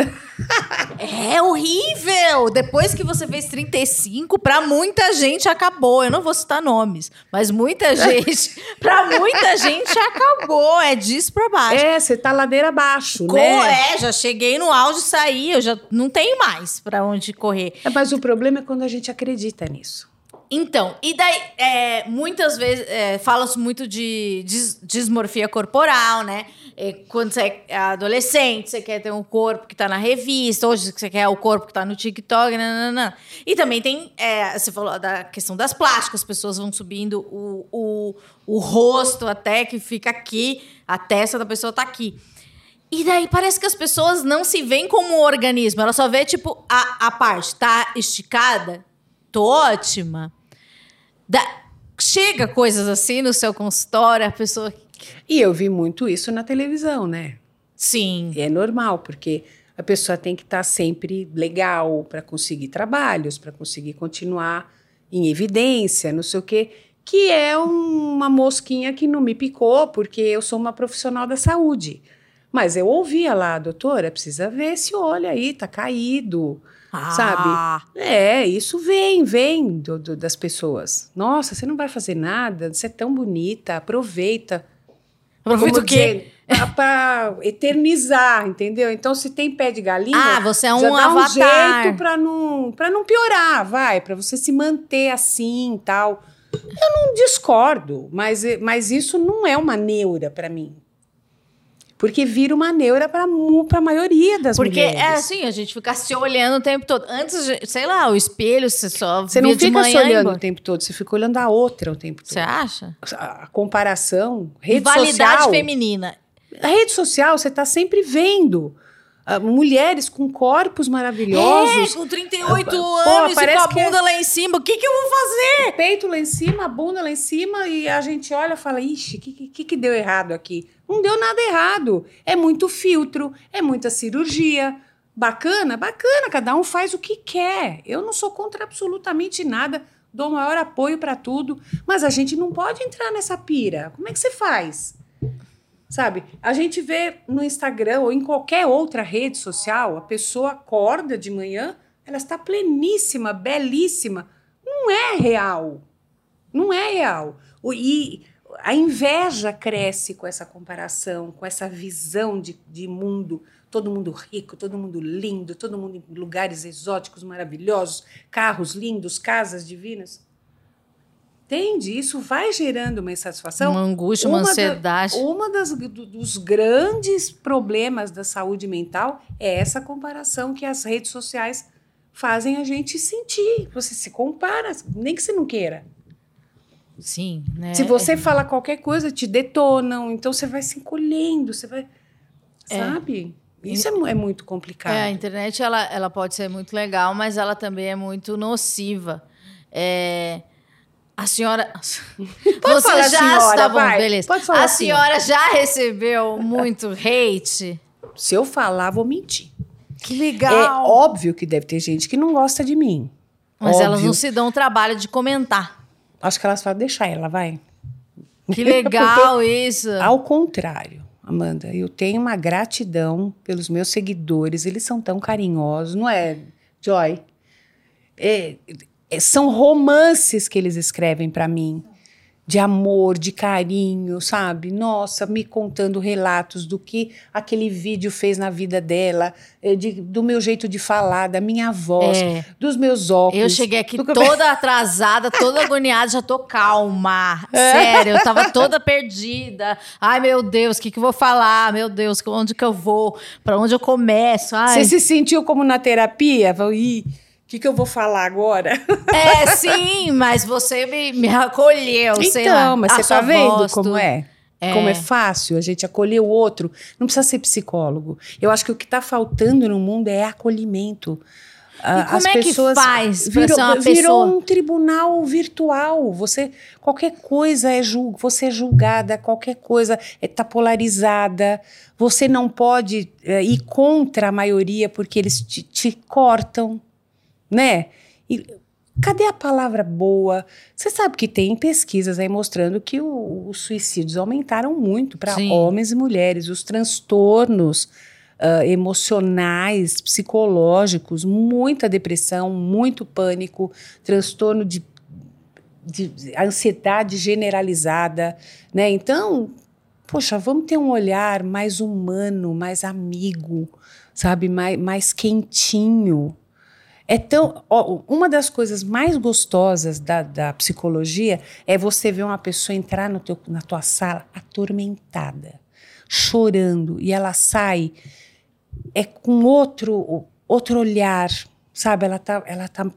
É horrível. Depois que você fez 35, pra muita gente acabou. Eu não vou citar nomes, mas muita gente, pra muita gente acabou. É disso pra baixo. Você tá ladeira abaixo, né? Já cheguei no auge, saí, eu já não tenho mais pra onde correr. Mas o problema é quando a gente acredita nisso. Então, e daí, muitas vezes, fala-se muito de dismorfia corporal, né? Quando você é adolescente, você quer ter um corpo que tá na revista, hoje você quer o corpo que tá no TikTok, nananã. E também tem, você falou da questão das plásticas, as pessoas vão subindo o rosto até que fica aqui, a testa da pessoa tá aqui. E daí parece que as pessoas não se veem como um organismo, ela só vê, tipo, a parte, tá esticada, tô ótima. Chega coisas assim no seu consultório, a pessoa... E eu vi muito isso na televisão, né? Sim. É normal, porque a pessoa tem que estar sempre legal para conseguir trabalhos, para conseguir continuar em evidência, não sei o quê, que é uma mosquinha que não me picou, porque eu sou uma profissional da saúde. Mas eu ouvia lá, doutora, precisa ver esse olho aí, tá caído... Sabe? Isso vem das pessoas. Nossa, você não vai fazer nada, você é tão bonita, aproveita. Aproveita o quê? Para eternizar, entendeu? Então, se tem pé de galinha, você é já um dá avatar. um jeito para não piorar, para você se manter assim e tal. Eu não discordo, mas isso não é uma neura para mim. Porque vira uma neura para a maioria das mulheres. Porque é assim, a gente fica se olhando o tempo todo. Antes, sei lá, o espelho, você não fica se olhando o tempo todo, você fica olhando a outra o tempo todo. Você acha? A comparação, rede Rivalidade social. feminina. A rede social, você está sempre vendo mulheres com corpos maravilhosos. Com 38 anos e com a bunda lá em cima. O que eu vou fazer? Peito lá em cima, a bunda lá em cima, e a gente olha e fala, ixi, o que deu errado aqui? Não deu nada errado. É muito filtro, é muita cirurgia. Bacana, cada um faz o que quer. Eu não sou contra absolutamente nada, dou maior apoio para tudo, mas a gente não pode entrar nessa pira. Como é que você faz? Sabe, a gente vê no Instagram ou em qualquer outra rede social, a pessoa acorda de manhã, ela está pleníssima, belíssima. Não é real. Não é real. E a inveja cresce com essa comparação, com essa visão de mundo. Todo mundo rico, todo mundo lindo, todo mundo em lugares exóticos, maravilhosos, carros lindos, casas divinas. Entende? Isso vai gerando uma insatisfação. Uma angústia, uma ansiedade. Dos grandes problemas da saúde mental é essa comparação que as redes sociais fazem a gente sentir. Você se compara, nem que você não queira. Sim, né? Se você fala qualquer coisa, te detonam. Então, você vai se encolhendo, você vai... Sabe? Isso é muito complicado. A internet ela pode ser muito legal, mas ela também é muito nociva. A senhora... Pode falar, senhora, tá bom, vai. beleza. Pode falar, a senhora já recebeu muito hate? Se eu falar, vou mentir. Que legal! É óbvio que deve ter gente que não gosta de mim. Mas óbvio. Elas não se dão o trabalho de comentar. Acho que elas falam, deixa ela, vai. Que legal isso! Ao contrário, Amanda, eu tenho uma gratidão pelos meus seguidores. Eles são tão carinhosos, não é, Joy? São romances que eles escrevem para mim, de amor, de carinho, sabe? Nossa, me contando relatos do que aquele vídeo fez na vida dela, do meu jeito de falar, da minha voz, dos meus óculos. Eu cheguei aqui toda atrasada, toda agoniada, já tô calma. Sério, eu tava toda perdida. Ai, meu Deus, o que eu vou falar? Meu Deus, onde que eu vou? Pra onde eu começo? Ai. Você se sentiu como na terapia? O que eu vou falar agora? Sim, mas você me acolheu. Então, mas você tá vendo como é? Como é fácil a gente acolher o outro. Não precisa ser psicólogo. Eu acho que o que tá faltando no mundo é acolhimento. E como que faz pra ser uma pessoa? Virou um tribunal virtual. Qualquer coisa você é julgada, qualquer coisa tá polarizada. Você não pode ir contra a maioria porque eles te cortam. Né? E cadê a palavra boa? Você sabe que tem pesquisas aí mostrando que os suicídios aumentaram muito para homens e mulheres. Os transtornos emocionais, psicológicos, muita depressão, muito pânico, transtorno de ansiedade generalizada, né? Então, poxa, vamos ter um olhar mais humano, mais amigo, sabe? Mais quentinho. Uma das coisas mais gostosas da psicologia é você ver uma pessoa entrar na tua sala atormentada, chorando, e ela sai com outro olhar, sabe? Ela tá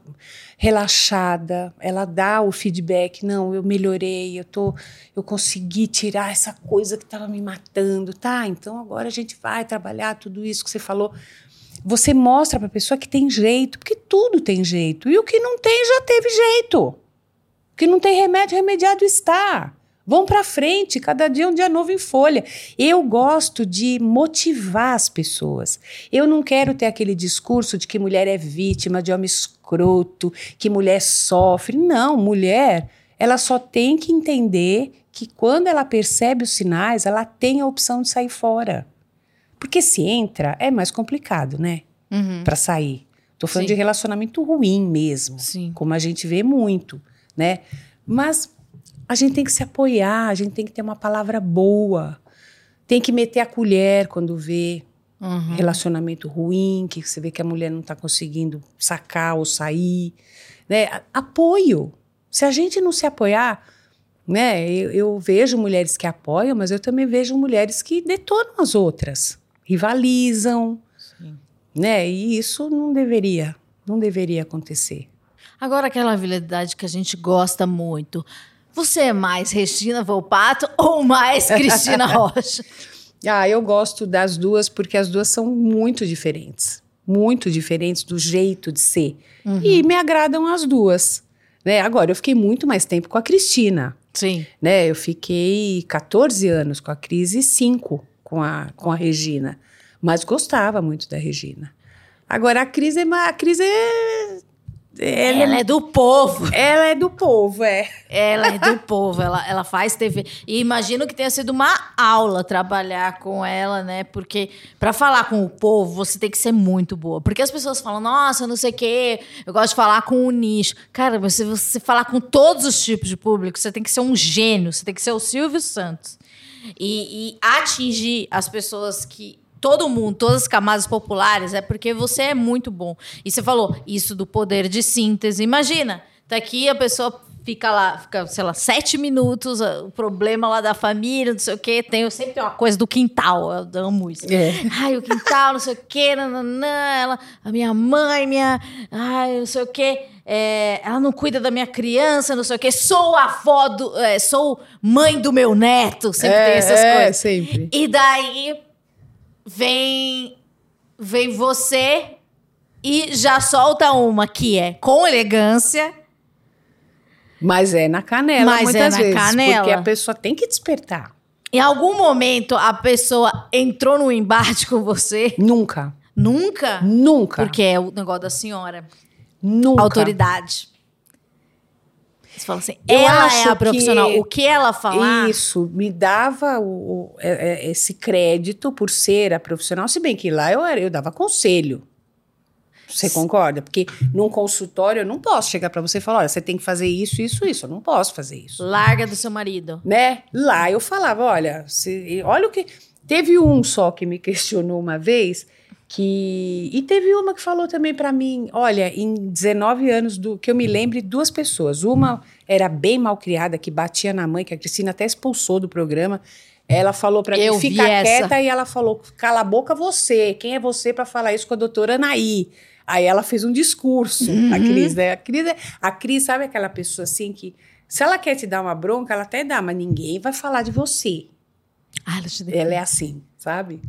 relaxada, ela dá o feedback, não, eu melhorei, eu consegui tirar essa coisa que estava me matando, tá? Então agora a gente vai trabalhar tudo isso que você falou. Você mostra para a pessoa que tem jeito, porque tudo tem jeito. E o que não tem, já teve jeito. O que não tem remédio, remediado está. Vão para frente, cada dia é um dia novo em folha. Eu gosto de motivar as pessoas. Eu não quero ter aquele discurso de que mulher é vítima, de homem escroto, que mulher sofre. Não, mulher, ela só tem que entender que quando ela percebe os sinais, ela tem a opção de sair fora. Porque se entra, é mais complicado, né? Pra sair. Tô falando de relacionamento ruim mesmo. Sim. Como a gente vê muito, né? Mas a gente tem que se apoiar, a gente tem que ter uma palavra boa. Tem que meter a colher quando vê relacionamento ruim, que você vê que a mulher não tá conseguindo sacar ou sair, né? Apoio. Se a gente não se apoiar, né? Eu vejo mulheres que apoiam, mas eu também vejo mulheres que detonam as outras. Rivalizam, né? E isso não deveria acontecer. Agora, aquela habilidade que a gente gosta muito. Você é mais Regina Volpato ou mais Cristina Rocha? Eu gosto das duas porque as duas são muito diferentes do jeito de ser. E me agradam as duas, né? Agora, eu fiquei muito mais tempo com a Cristina. Sim. Né? Eu fiquei 14 anos com a Cris e 5 com a Regina, mas gostava muito da Regina. Agora a Cris ela é do povo. Ela é do povo, Ela é do povo, ela faz TV. E imagino que tenha sido uma aula trabalhar com ela, né? Porque para falar com o povo, você tem que ser muito boa. Porque as pessoas falam, nossa, não sei o quê, eu gosto de falar com o nicho. Cara, você falar com todos os tipos de público, você tem que ser um gênio, você tem que ser o Silvio Santos. E atingir as pessoas que... Todo mundo, todas as camadas populares, é porque você é muito bom. E você falou isso do poder de síntese. Imagina, tá aqui, a pessoa fica, sei lá, 7 minutos, o problema lá da família, não sei o quê. Sempre tem uma coisa do quintal, eu amo isso. Ai, o quintal, não sei o quê, a minha mãe, ai, não sei o quê. Ela não cuida da minha criança, não sei o quê. Sou avó sou mãe do meu neto. Sempre tem essas coisas. Sempre. E daí vem vem você e já solta uma que é com elegância. Mas é na canela, Mas muitas é na vezes. canela. Porque a pessoa tem que despertar. Em algum momento a pessoa entrou no embate com você? Nunca. Nunca? Nunca. Porque é o negócio da senhora. Nunca. Autoridade. Você fala assim, Eu ela acho é a profissional. que O que ela falar... Isso, me dava esse crédito por ser a profissional, se bem que lá eu dava conselho. Você concorda? Porque num consultório eu não posso chegar pra você e falar, olha, você tem que fazer isso, isso, isso. Eu não posso fazer isso. Larga do seu marido. Né? Lá eu falava, olha, olha o que... Teve um só que me questionou uma vez, e teve uma que falou também pra mim, olha, em 19 anos que eu me lembre, 2 pessoas. Uma era bem mal criada, que batia na mãe, que a Cristina até expulsou do programa. Ela falou pra mim, fica quieta, e ela falou, cala a boca você, quem é você pra falar isso com a doutora Anaí? Aí ela fez um discurso, a Cris, né? A Cris, sabe aquela pessoa assim que, se ela quer te dar uma bronca, ela até dá, mas ninguém vai falar de você. Ela é assim, sabe?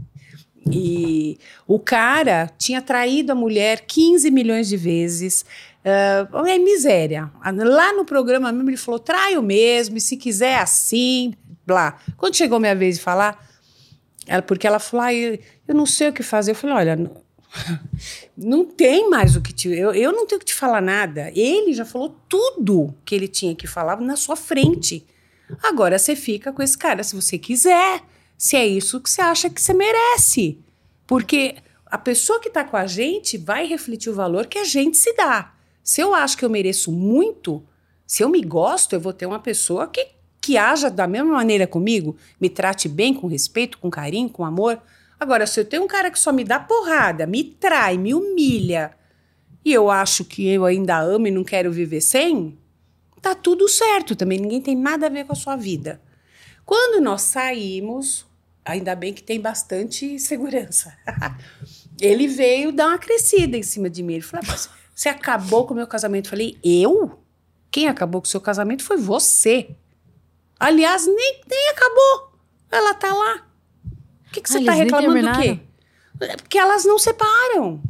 E o cara tinha traído a mulher 15 milhões de vezes. É miséria. Lá no programa mesmo ele falou, traio mesmo, e se quiser assim, blá. Quando chegou minha vez de falar, porque ela falou, eu não sei o que fazer. Eu falei, olha, não tem mais o que te... Eu não tenho que te falar nada. Ele já falou tudo que ele tinha que falar na sua frente. Agora você fica com esse cara se você quiser. Se é isso que você acha que você merece. Porque a pessoa que está com a gente vai refletir o valor que a gente se dá. Se eu acho que eu mereço muito, se eu me gosto, eu vou ter uma pessoa que haja da mesma maneira comigo, me trate bem, com respeito, com carinho, com amor. Agora, se eu tenho um cara que só me dá porrada, me trai, me humilha, e eu acho que eu ainda amo e não quero viver sem, tá tudo certo também, ninguém tem nada a ver com a sua vida. Quando nós saímos, ainda bem que tem bastante segurança, ele veio dar uma crescida em cima de mim. Ele falou, você acabou com o meu casamento. Eu falei, eu? Quem acabou com o seu casamento foi você. Aliás, nem acabou. Ela tá lá. O que você tá reclamando do quê? Porque elas não separam.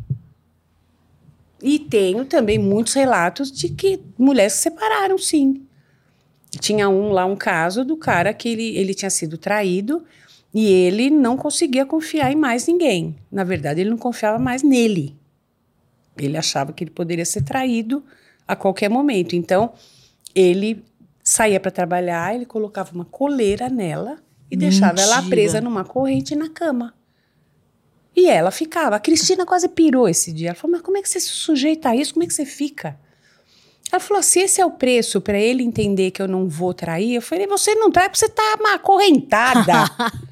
E tenho também muitos relatos de que mulheres se separaram, sim. Tinha um caso do cara que ele tinha sido traído e ele não conseguia confiar em mais ninguém. Na verdade, ele não confiava mais nele. Ele achava que ele poderia ser traído a qualquer momento. Então, ele saía para trabalhar, ele colocava uma coleira nela e deixava ela presa numa corrente na cama. E ela ficava. A Cristina quase pirou esse dia. Ela falou, mas como é que você se sujeita a isso? Como é que você fica? Ela falou, se esse é o preço para ele entender que eu não vou trair, eu falei, você não trai porque você tá acorrentada.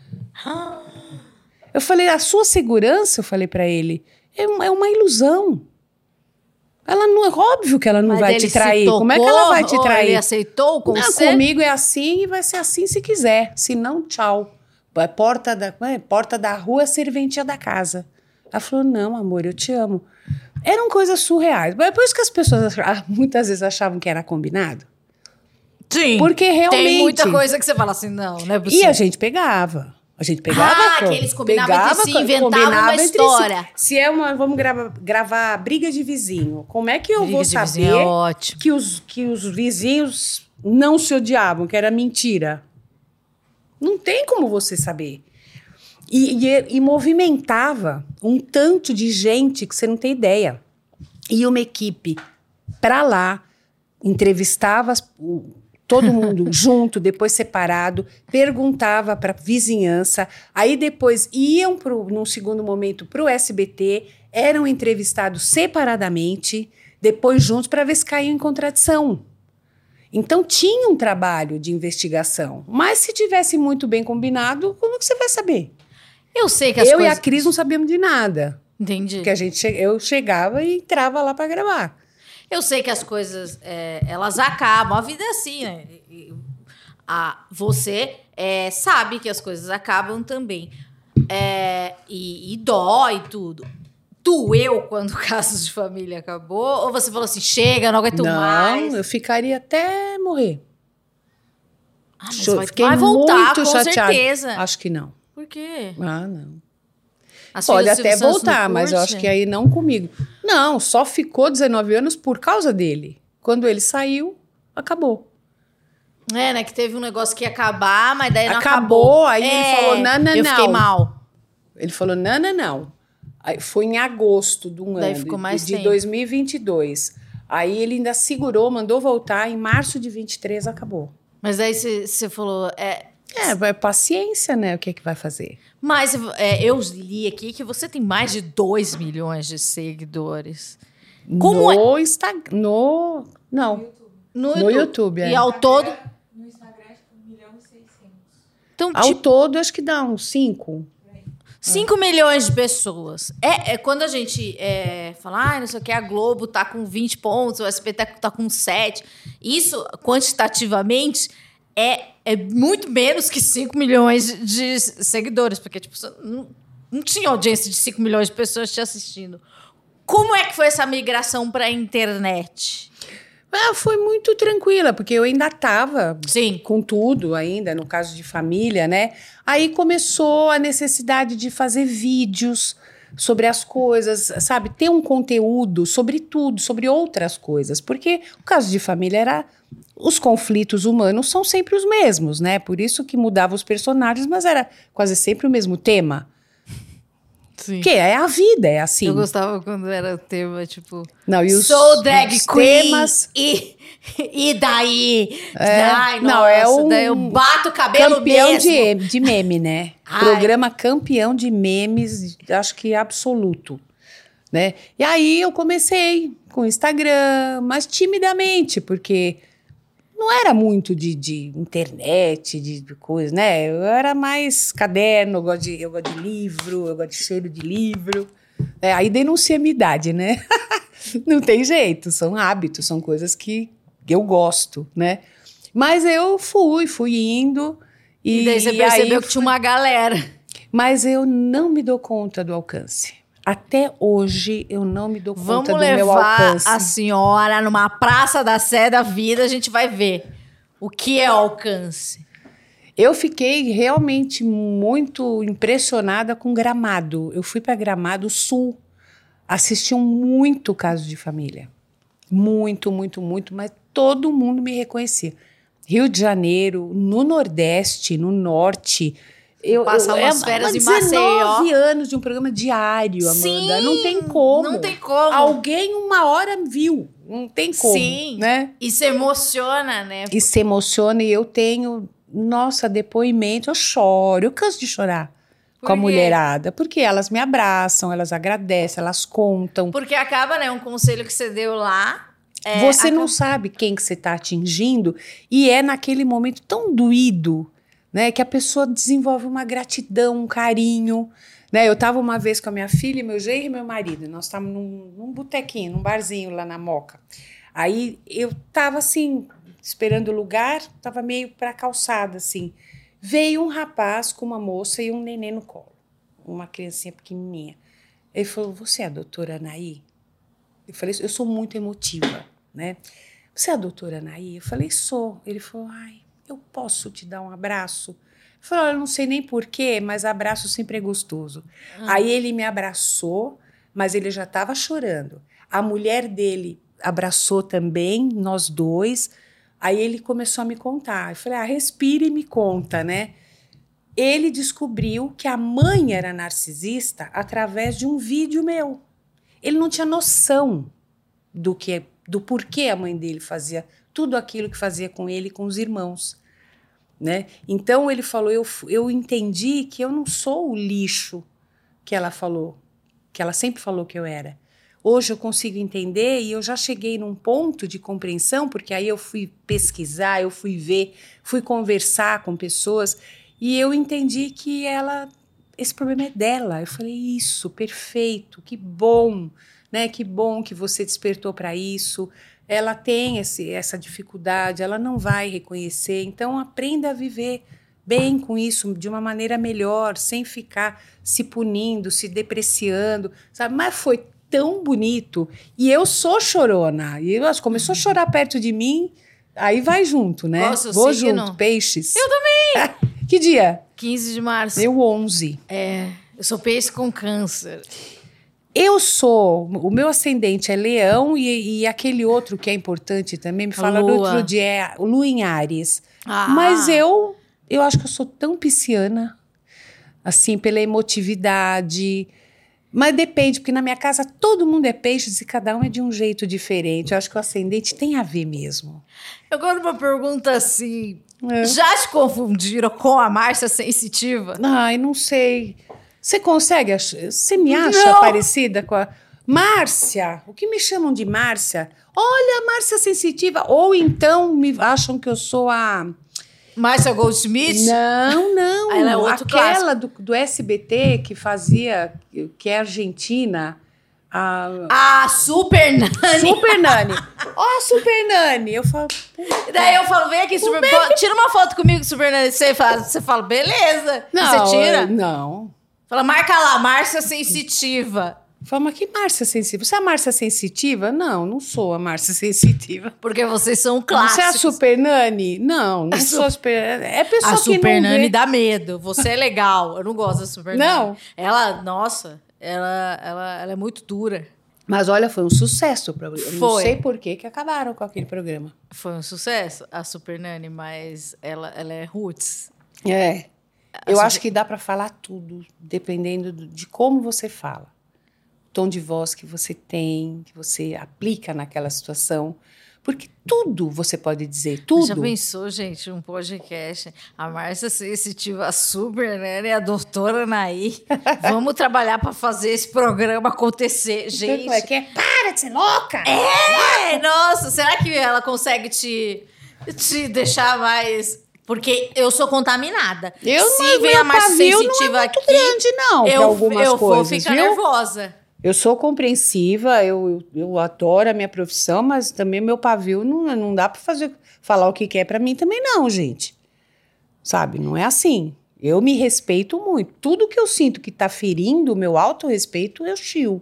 Eu falei, a sua segurança, eu falei para ele, é uma ilusão. Ela não é óbvio que ela não vai te trair. Como é que ela vai te trair? Ele aceitou o conselho? Não, comigo é assim e vai ser assim se quiser. Se não, tchau. Porta da rua, serventia da casa. Ela falou, não, amor, eu te amo. Eram coisas surreais. Mas é por isso que as pessoas muitas vezes achavam que era combinado. Sim. Porque realmente... Tem muita coisa que você fala assim, não é possível. E a gente pegava. A gente pegava... que eles combinavam entre si, inventavam uma história. Si. Se é vamos gravar briga de vizinho. Como é que eu vou saber é ótimo. que os vizinhos não se odiavam, que era mentira? Não tem como você saber. E movimentava um tanto de gente que você não tem ideia. E uma equipe pra lá, entrevistava todo mundo junto, depois separado, perguntava para vizinhança, aí depois iam, num segundo momento, para o SBT, eram entrevistados separadamente, depois juntos, para ver se caíam em contradição. Então, tinha um trabalho de investigação. Mas se tivesse muito bem combinado, como que você vai saber? Eu sei que e a Cris não sabíamos de nada. Entendi. Porque eu chegava e entrava lá para gravar. Eu sei que as coisas, elas acabam. A vida é assim, né? Você sabe que as coisas acabam também. E dói tudo. Doeu quando o Casos de Família acabou? Ou você falou assim, chega, não aguento mais? Não, eu ficaria até morrer. Mas vai voltar, com chateada. certeza. Acho que não. Por quê? Não. As Pode filhas do até Silvio Santos voltar, não mas eu curte? acho que aí não comigo. Não, só ficou 19 anos por causa dele. Quando ele saiu, acabou. É, né? Que teve um negócio que ia acabar, mas daí não Acabou, acabou. aí ele falou, não, eu fiquei mal. Ele falou, não. Aí foi em agosto de um Daí ano, ficou mais de tempo. 2022. Aí ele ainda segurou, mandou voltar. Em março de 23 acabou. Mas daí você falou... É paciência, né? O que é que vai fazer? Mas eu li aqui que você tem mais de 2 milhões de seguidores. Como no Instagram, não. No YouTube, E ao todo... No Instagram, acho que 1.600.000. Então, Ao todo, acho que dá uns 5. 5 milhões de pessoas. Quando a gente fala, não sei o que, a Globo tá com 20 pontos, o SBT tá com 7. Isso, quantitativamente, é muito menos que 5 milhões de seguidores. Porque, tipo, não tinha audiência de 5 milhões de pessoas te assistindo. Como é que foi essa migração pra internet? Foi muito tranquila, porque eu ainda estava Sim. com tudo ainda, no caso de família, né? Aí começou a necessidade de fazer vídeos sobre as coisas, sabe? Ter um conteúdo sobre tudo, sobre outras coisas. Porque o caso de família era... Os conflitos humanos são sempre os mesmos, né? Por isso que mudava os personagens, mas era quase sempre o mesmo tema. Sim. Que é a vida, é assim. Eu gostava quando era o tema, tipo... Não, e sou drag os queen temas... e daí? Ai, não, nossa, daí eu bato o cabelo campeão mesmo. de meme, né? Ai. Programa campeão de memes, acho que absoluto, né? E aí eu comecei com o Instagram, mas timidamente, porque não era muito de internet, de coisa, né? Eu era mais caderno, eu gosto de livro, eu gosto de cheiro de livro. Aí denuncia a minha idade, né? Não tem jeito, são hábitos, são coisas que eu gosto, né? Mas eu fui indo. E daí você percebeu que tinha uma galera. Mas eu não me dou conta do alcance. Até hoje eu não me dou conta do meu Vamos levar alcance. a senhora numa praça da Sé da vida, a gente vai ver o que é o alcance. Eu fiquei realmente muito impressionada com Gramado. Eu fui para Gramado Sul, assisti muito Caso de Família. Muito, mas todo mundo me reconhecia. Rio de Janeiro, no Nordeste, no Norte. Passar umas férias em Maceió. 19 anos de um programa diário, Amanda. Sim, não tem como. Não tem como. Alguém uma hora viu. Não tem como. Sim. Né? E se emociona, né? E se emociona e eu tenho, nossa, depoimento. Eu choro, eu canso de chorar com a mulherada. Porque elas me abraçam, elas agradecem, elas contam. Porque acaba, né? Um conselho que você deu lá. Você não sabe quem que você está atingindo. E é naquele momento tão doído, né, que a pessoa desenvolve uma gratidão, um carinho, né? Eu estava uma vez com a minha filha, meu genro e meu marido, nós estávamos num botequinho, num barzinho lá na Moca. Aí eu estava assim, esperando o lugar, estava meio para a calçada, assim. Veio um rapaz com uma moça e um neném no colo, uma criancinha pequenininha. Ele falou, você é a doutora Anaí? Eu falei, eu sou muito emotiva, né? Você é a doutora Anaí? Eu falei, sou. Ele falou, ai, eu posso te dar um abraço? Eu falei, olha, eu não sei nem porquê, mas abraço sempre é gostoso. Aí ele me abraçou, mas ele já estava chorando. A mulher dele abraçou também, nós dois. Aí ele começou a me contar. Eu falei, respira e me conta, né? Ele descobriu que a mãe era narcisista através de um vídeo meu. Ele não tinha noção do porquê a mãe dele fazia tudo aquilo que fazia com ele e com os irmãos, né? Então ele falou, eu entendi que eu não sou o lixo que ela falou, que ela sempre falou que eu era. Hoje eu consigo entender e eu já cheguei num ponto de compreensão, porque aí eu fui pesquisar, eu fui ver, fui conversar com pessoas e eu entendi que esse problema é dela. Eu falei, isso, perfeito, que bom, né? Que bom que você despertou para isso. Ela tem essa dificuldade, ela não vai reconhecer. Então, aprenda a viver bem com isso, de uma maneira melhor, sem ficar se punindo, se depreciando, sabe? Mas foi tão bonito. E eu sou chorona. E ela começou a chorar perto de mim, aí vai junto, né? Qual Vou signo? junto, peixes. Eu também! Que dia? 15 de março. Eu 11. Eu sou peixe com câncer. O meu ascendente é leão e aquele outro que é importante também, me fala no outro dia, é o Lua em Áries. Mas eu acho que eu sou tão pisciana, assim, pela emotividade. Mas depende, porque na minha casa todo mundo é peixes e cada um é de um jeito diferente. Eu acho que o ascendente tem a ver mesmo. Agora uma pergunta assim, já te confundiram com a Márcia Sensitiva? Ai, não sei. Você me acha Não. parecida com a... Márcia, o que me chamam de Márcia? Olha, Márcia Sensitiva. Ou então me acham que eu sou a... Márcia Goldschmidt? Não. Ela é outro aquela do SBT que fazia, que é argentina. A Super Nani. Super Nani. Ó, Super Nani. Eu falo... Daí eu falo, vem aqui, Super Nani. Tira uma foto comigo, Super Nani. Você fala, beleza. Não, e você tira? Não. Fala, marca lá, Márcia Sensitiva. Fala, mas que Márcia Sensitiva? Você é a Márcia Sensitiva? Não sou a Márcia Sensitiva. Porque vocês são clássicos. Você é a Super Nani? Não sou a Super... É pessoa A que Super não Nani vê. dá medo. Você é legal. Eu não gosto da Super Nani. Não? Ela, nossa, ela é muito dura. Mas olha, foi um sucesso. Eu não Foi. sei por que acabaram com aquele programa. Foi um sucesso, a Super Nani, mas ela é roots. É. Eu acho que dá para falar tudo, dependendo de como você fala. O tom de voz que você tem, que você aplica naquela situação. Porque tudo você pode dizer, tudo. Já pensou, gente, um podcast? A Márcia Sensitiva, a Super Nani e a doutora Anaí. Vamos trabalhar para fazer esse programa acontecer, gente. Como é que é? Para de ser louca! Nossa, será que ela consegue te deixar mais... Porque eu sou contaminada. Se vem a Márcia Sensitiva não é muito aqui... grande, não, pra algumas eu vou coisas, ficar viu? nervosa. Eu sou compreensiva, eu adoro a minha profissão, mas também meu pavio não dá para falar o que quer para mim também não, gente. Sabe, não é assim. Eu me respeito muito. Tudo que eu sinto que tá ferindo o meu autorrespeito, eu chio.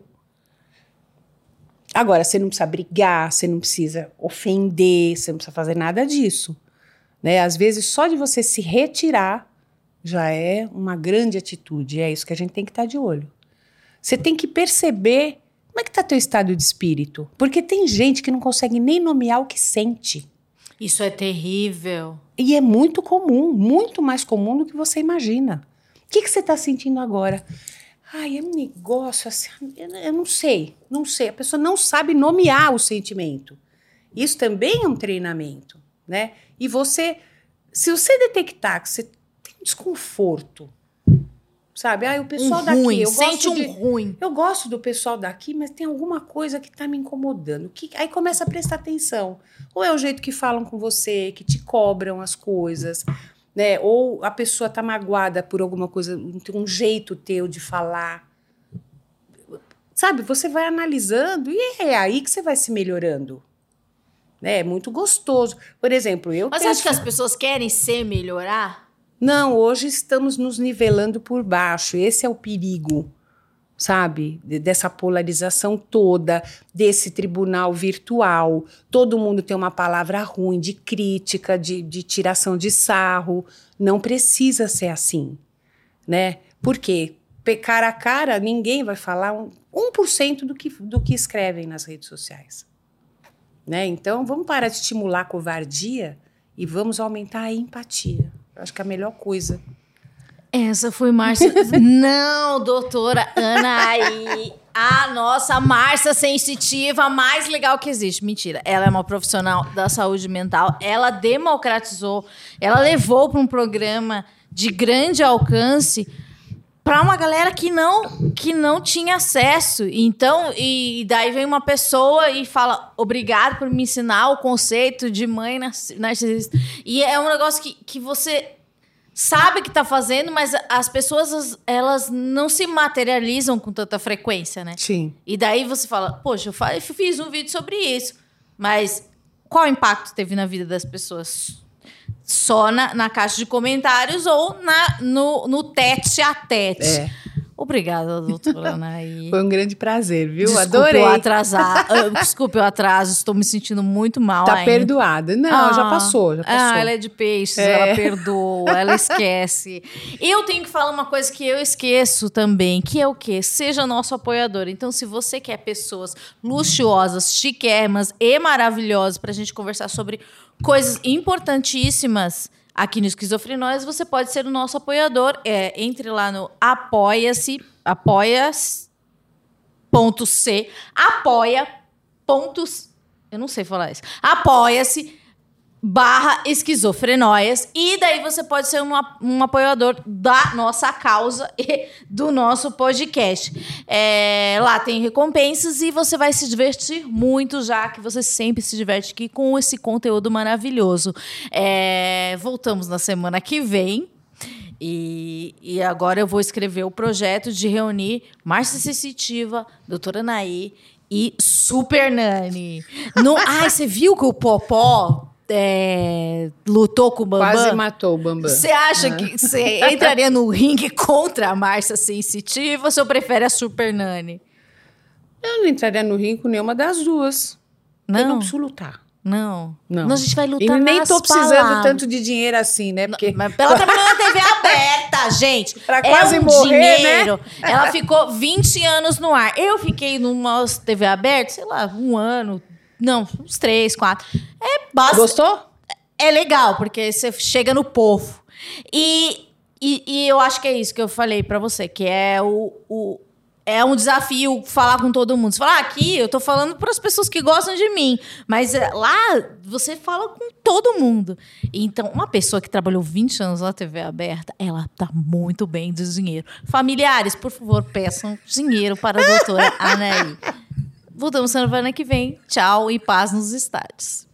Agora, você não precisa brigar, você não precisa ofender, você não precisa fazer nada disso. Né? Às vezes, só de você se retirar já é uma grande atitude. É isso que a gente tem que estar de olho. Você tem que perceber como é que está teu estado de espírito. Porque tem gente que não consegue nem nomear o que sente. Isso é terrível. E é muito comum, muito mais comum do que você imagina. O que você está sentindo agora? Ai, é um negócio assim, eu não sei. A pessoa não sabe nomear o sentimento. Isso também é um treinamento, né? E se você detectar que você tem um desconforto, sabe? O pessoal daqui, ruim. Eu gosto do pessoal daqui, mas tem alguma coisa que tá me incomodando. Aí começa a prestar atenção. Ou é o jeito que falam com você, que te cobram as coisas, né? Ou a pessoa tá magoada por alguma coisa, tem um jeito teu de falar. Sabe? Você vai analisando e é aí que você vai se melhorando. É muito gostoso. Por exemplo, Mas você acha que as pessoas querem melhorar? Não, hoje estamos nos nivelando por baixo. Esse é o perigo, sabe? Dessa polarização toda, desse tribunal virtual. Todo mundo tem uma palavra ruim de crítica, de tiração de sarro. Não precisa ser assim, né? Por quê? Cara a cara, ninguém vai falar 1% do que escrevem nas redes sociais. Né? Então, vamos parar de estimular a covardia e vamos aumentar a empatia. Eu acho que é a melhor coisa. Essa foi Márcia... Não, doutora Anaí. A nossa Márcia Sensitiva mais legal que existe. Mentira. Ela é uma profissional da saúde mental. Ela democratizou. Ela levou para um programa de grande alcance para uma galera que não tinha acesso. Então, e daí vem uma pessoa e fala, obrigado por me ensinar o conceito de mãe narcisista. E é um negócio que você sabe que tá fazendo, mas as pessoas, elas não se materializam com tanta frequência, né? Sim. E daí você fala, poxa, eu fiz um vídeo sobre isso, mas qual impacto teve na vida das pessoas? Só na caixa de comentários ou no tete a tete. Obrigada, doutora Anaí. Foi um grande prazer, viu? Desculpe Adorei. eu atrasar. Desculpe o atraso, estou me sentindo muito mal Tá ainda. perdoada. Não, já passou. Ela é de peixes, ela perdoa, ela esquece. Eu tenho que falar uma coisa que eu esqueço também, que é o quê? Seja nosso apoiador. Então, se você quer pessoas luxuosas, chiquérrimas e maravilhosas pra gente conversar sobre coisas importantíssimas aqui no Esquizofrenóias, você pode ser o nosso apoiador. Entre lá no apoia-se, eu não sei falar isso. Apoia-se/esquizofrenóias. E daí você pode ser um apoiador da nossa causa e do nosso podcast. Lá tem recompensas e você vai se divertir muito, já que você sempre se diverte aqui com esse conteúdo maravilhoso. Voltamos na semana que vem. E agora eu vou escrever o projeto de reunir Márcia Sensitiva, doutora Anaí e Super Nani. Você viu que o Popó lutou com o Bambam? Quase matou o Bambam. Você acha que você entraria no ringue contra a Márcia Sensitiva ou você prefere a Super Nani? Eu não entraria no ringue com nenhuma das duas. Não? Eu não preciso lutar. Não. Não. A gente vai lutar E nem nas tô precisando palavras. tanto de dinheiro assim, né? Porque Mas ela trabalhou na TV aberta, gente. Pra quase morrer, dinheiro. né? Ela ficou 20 anos no ar. Eu fiquei numa TV aberta, sei lá, 1 ano. Não, uns 3, 4. Gostou? É legal, porque você chega no povo. E eu acho que é isso que eu falei pra você, que é é um desafio falar com todo mundo. Você fala, aqui eu tô falando para as pessoas que gostam de mim. Mas lá você fala com todo mundo. Então, uma pessoa que trabalhou 20 anos na TV aberta, ela tá muito bem de dinheiro. Familiares, por favor, peçam dinheiro para a doutora Anaí. Voltamos semana que vem. Tchau e paz nos estádios.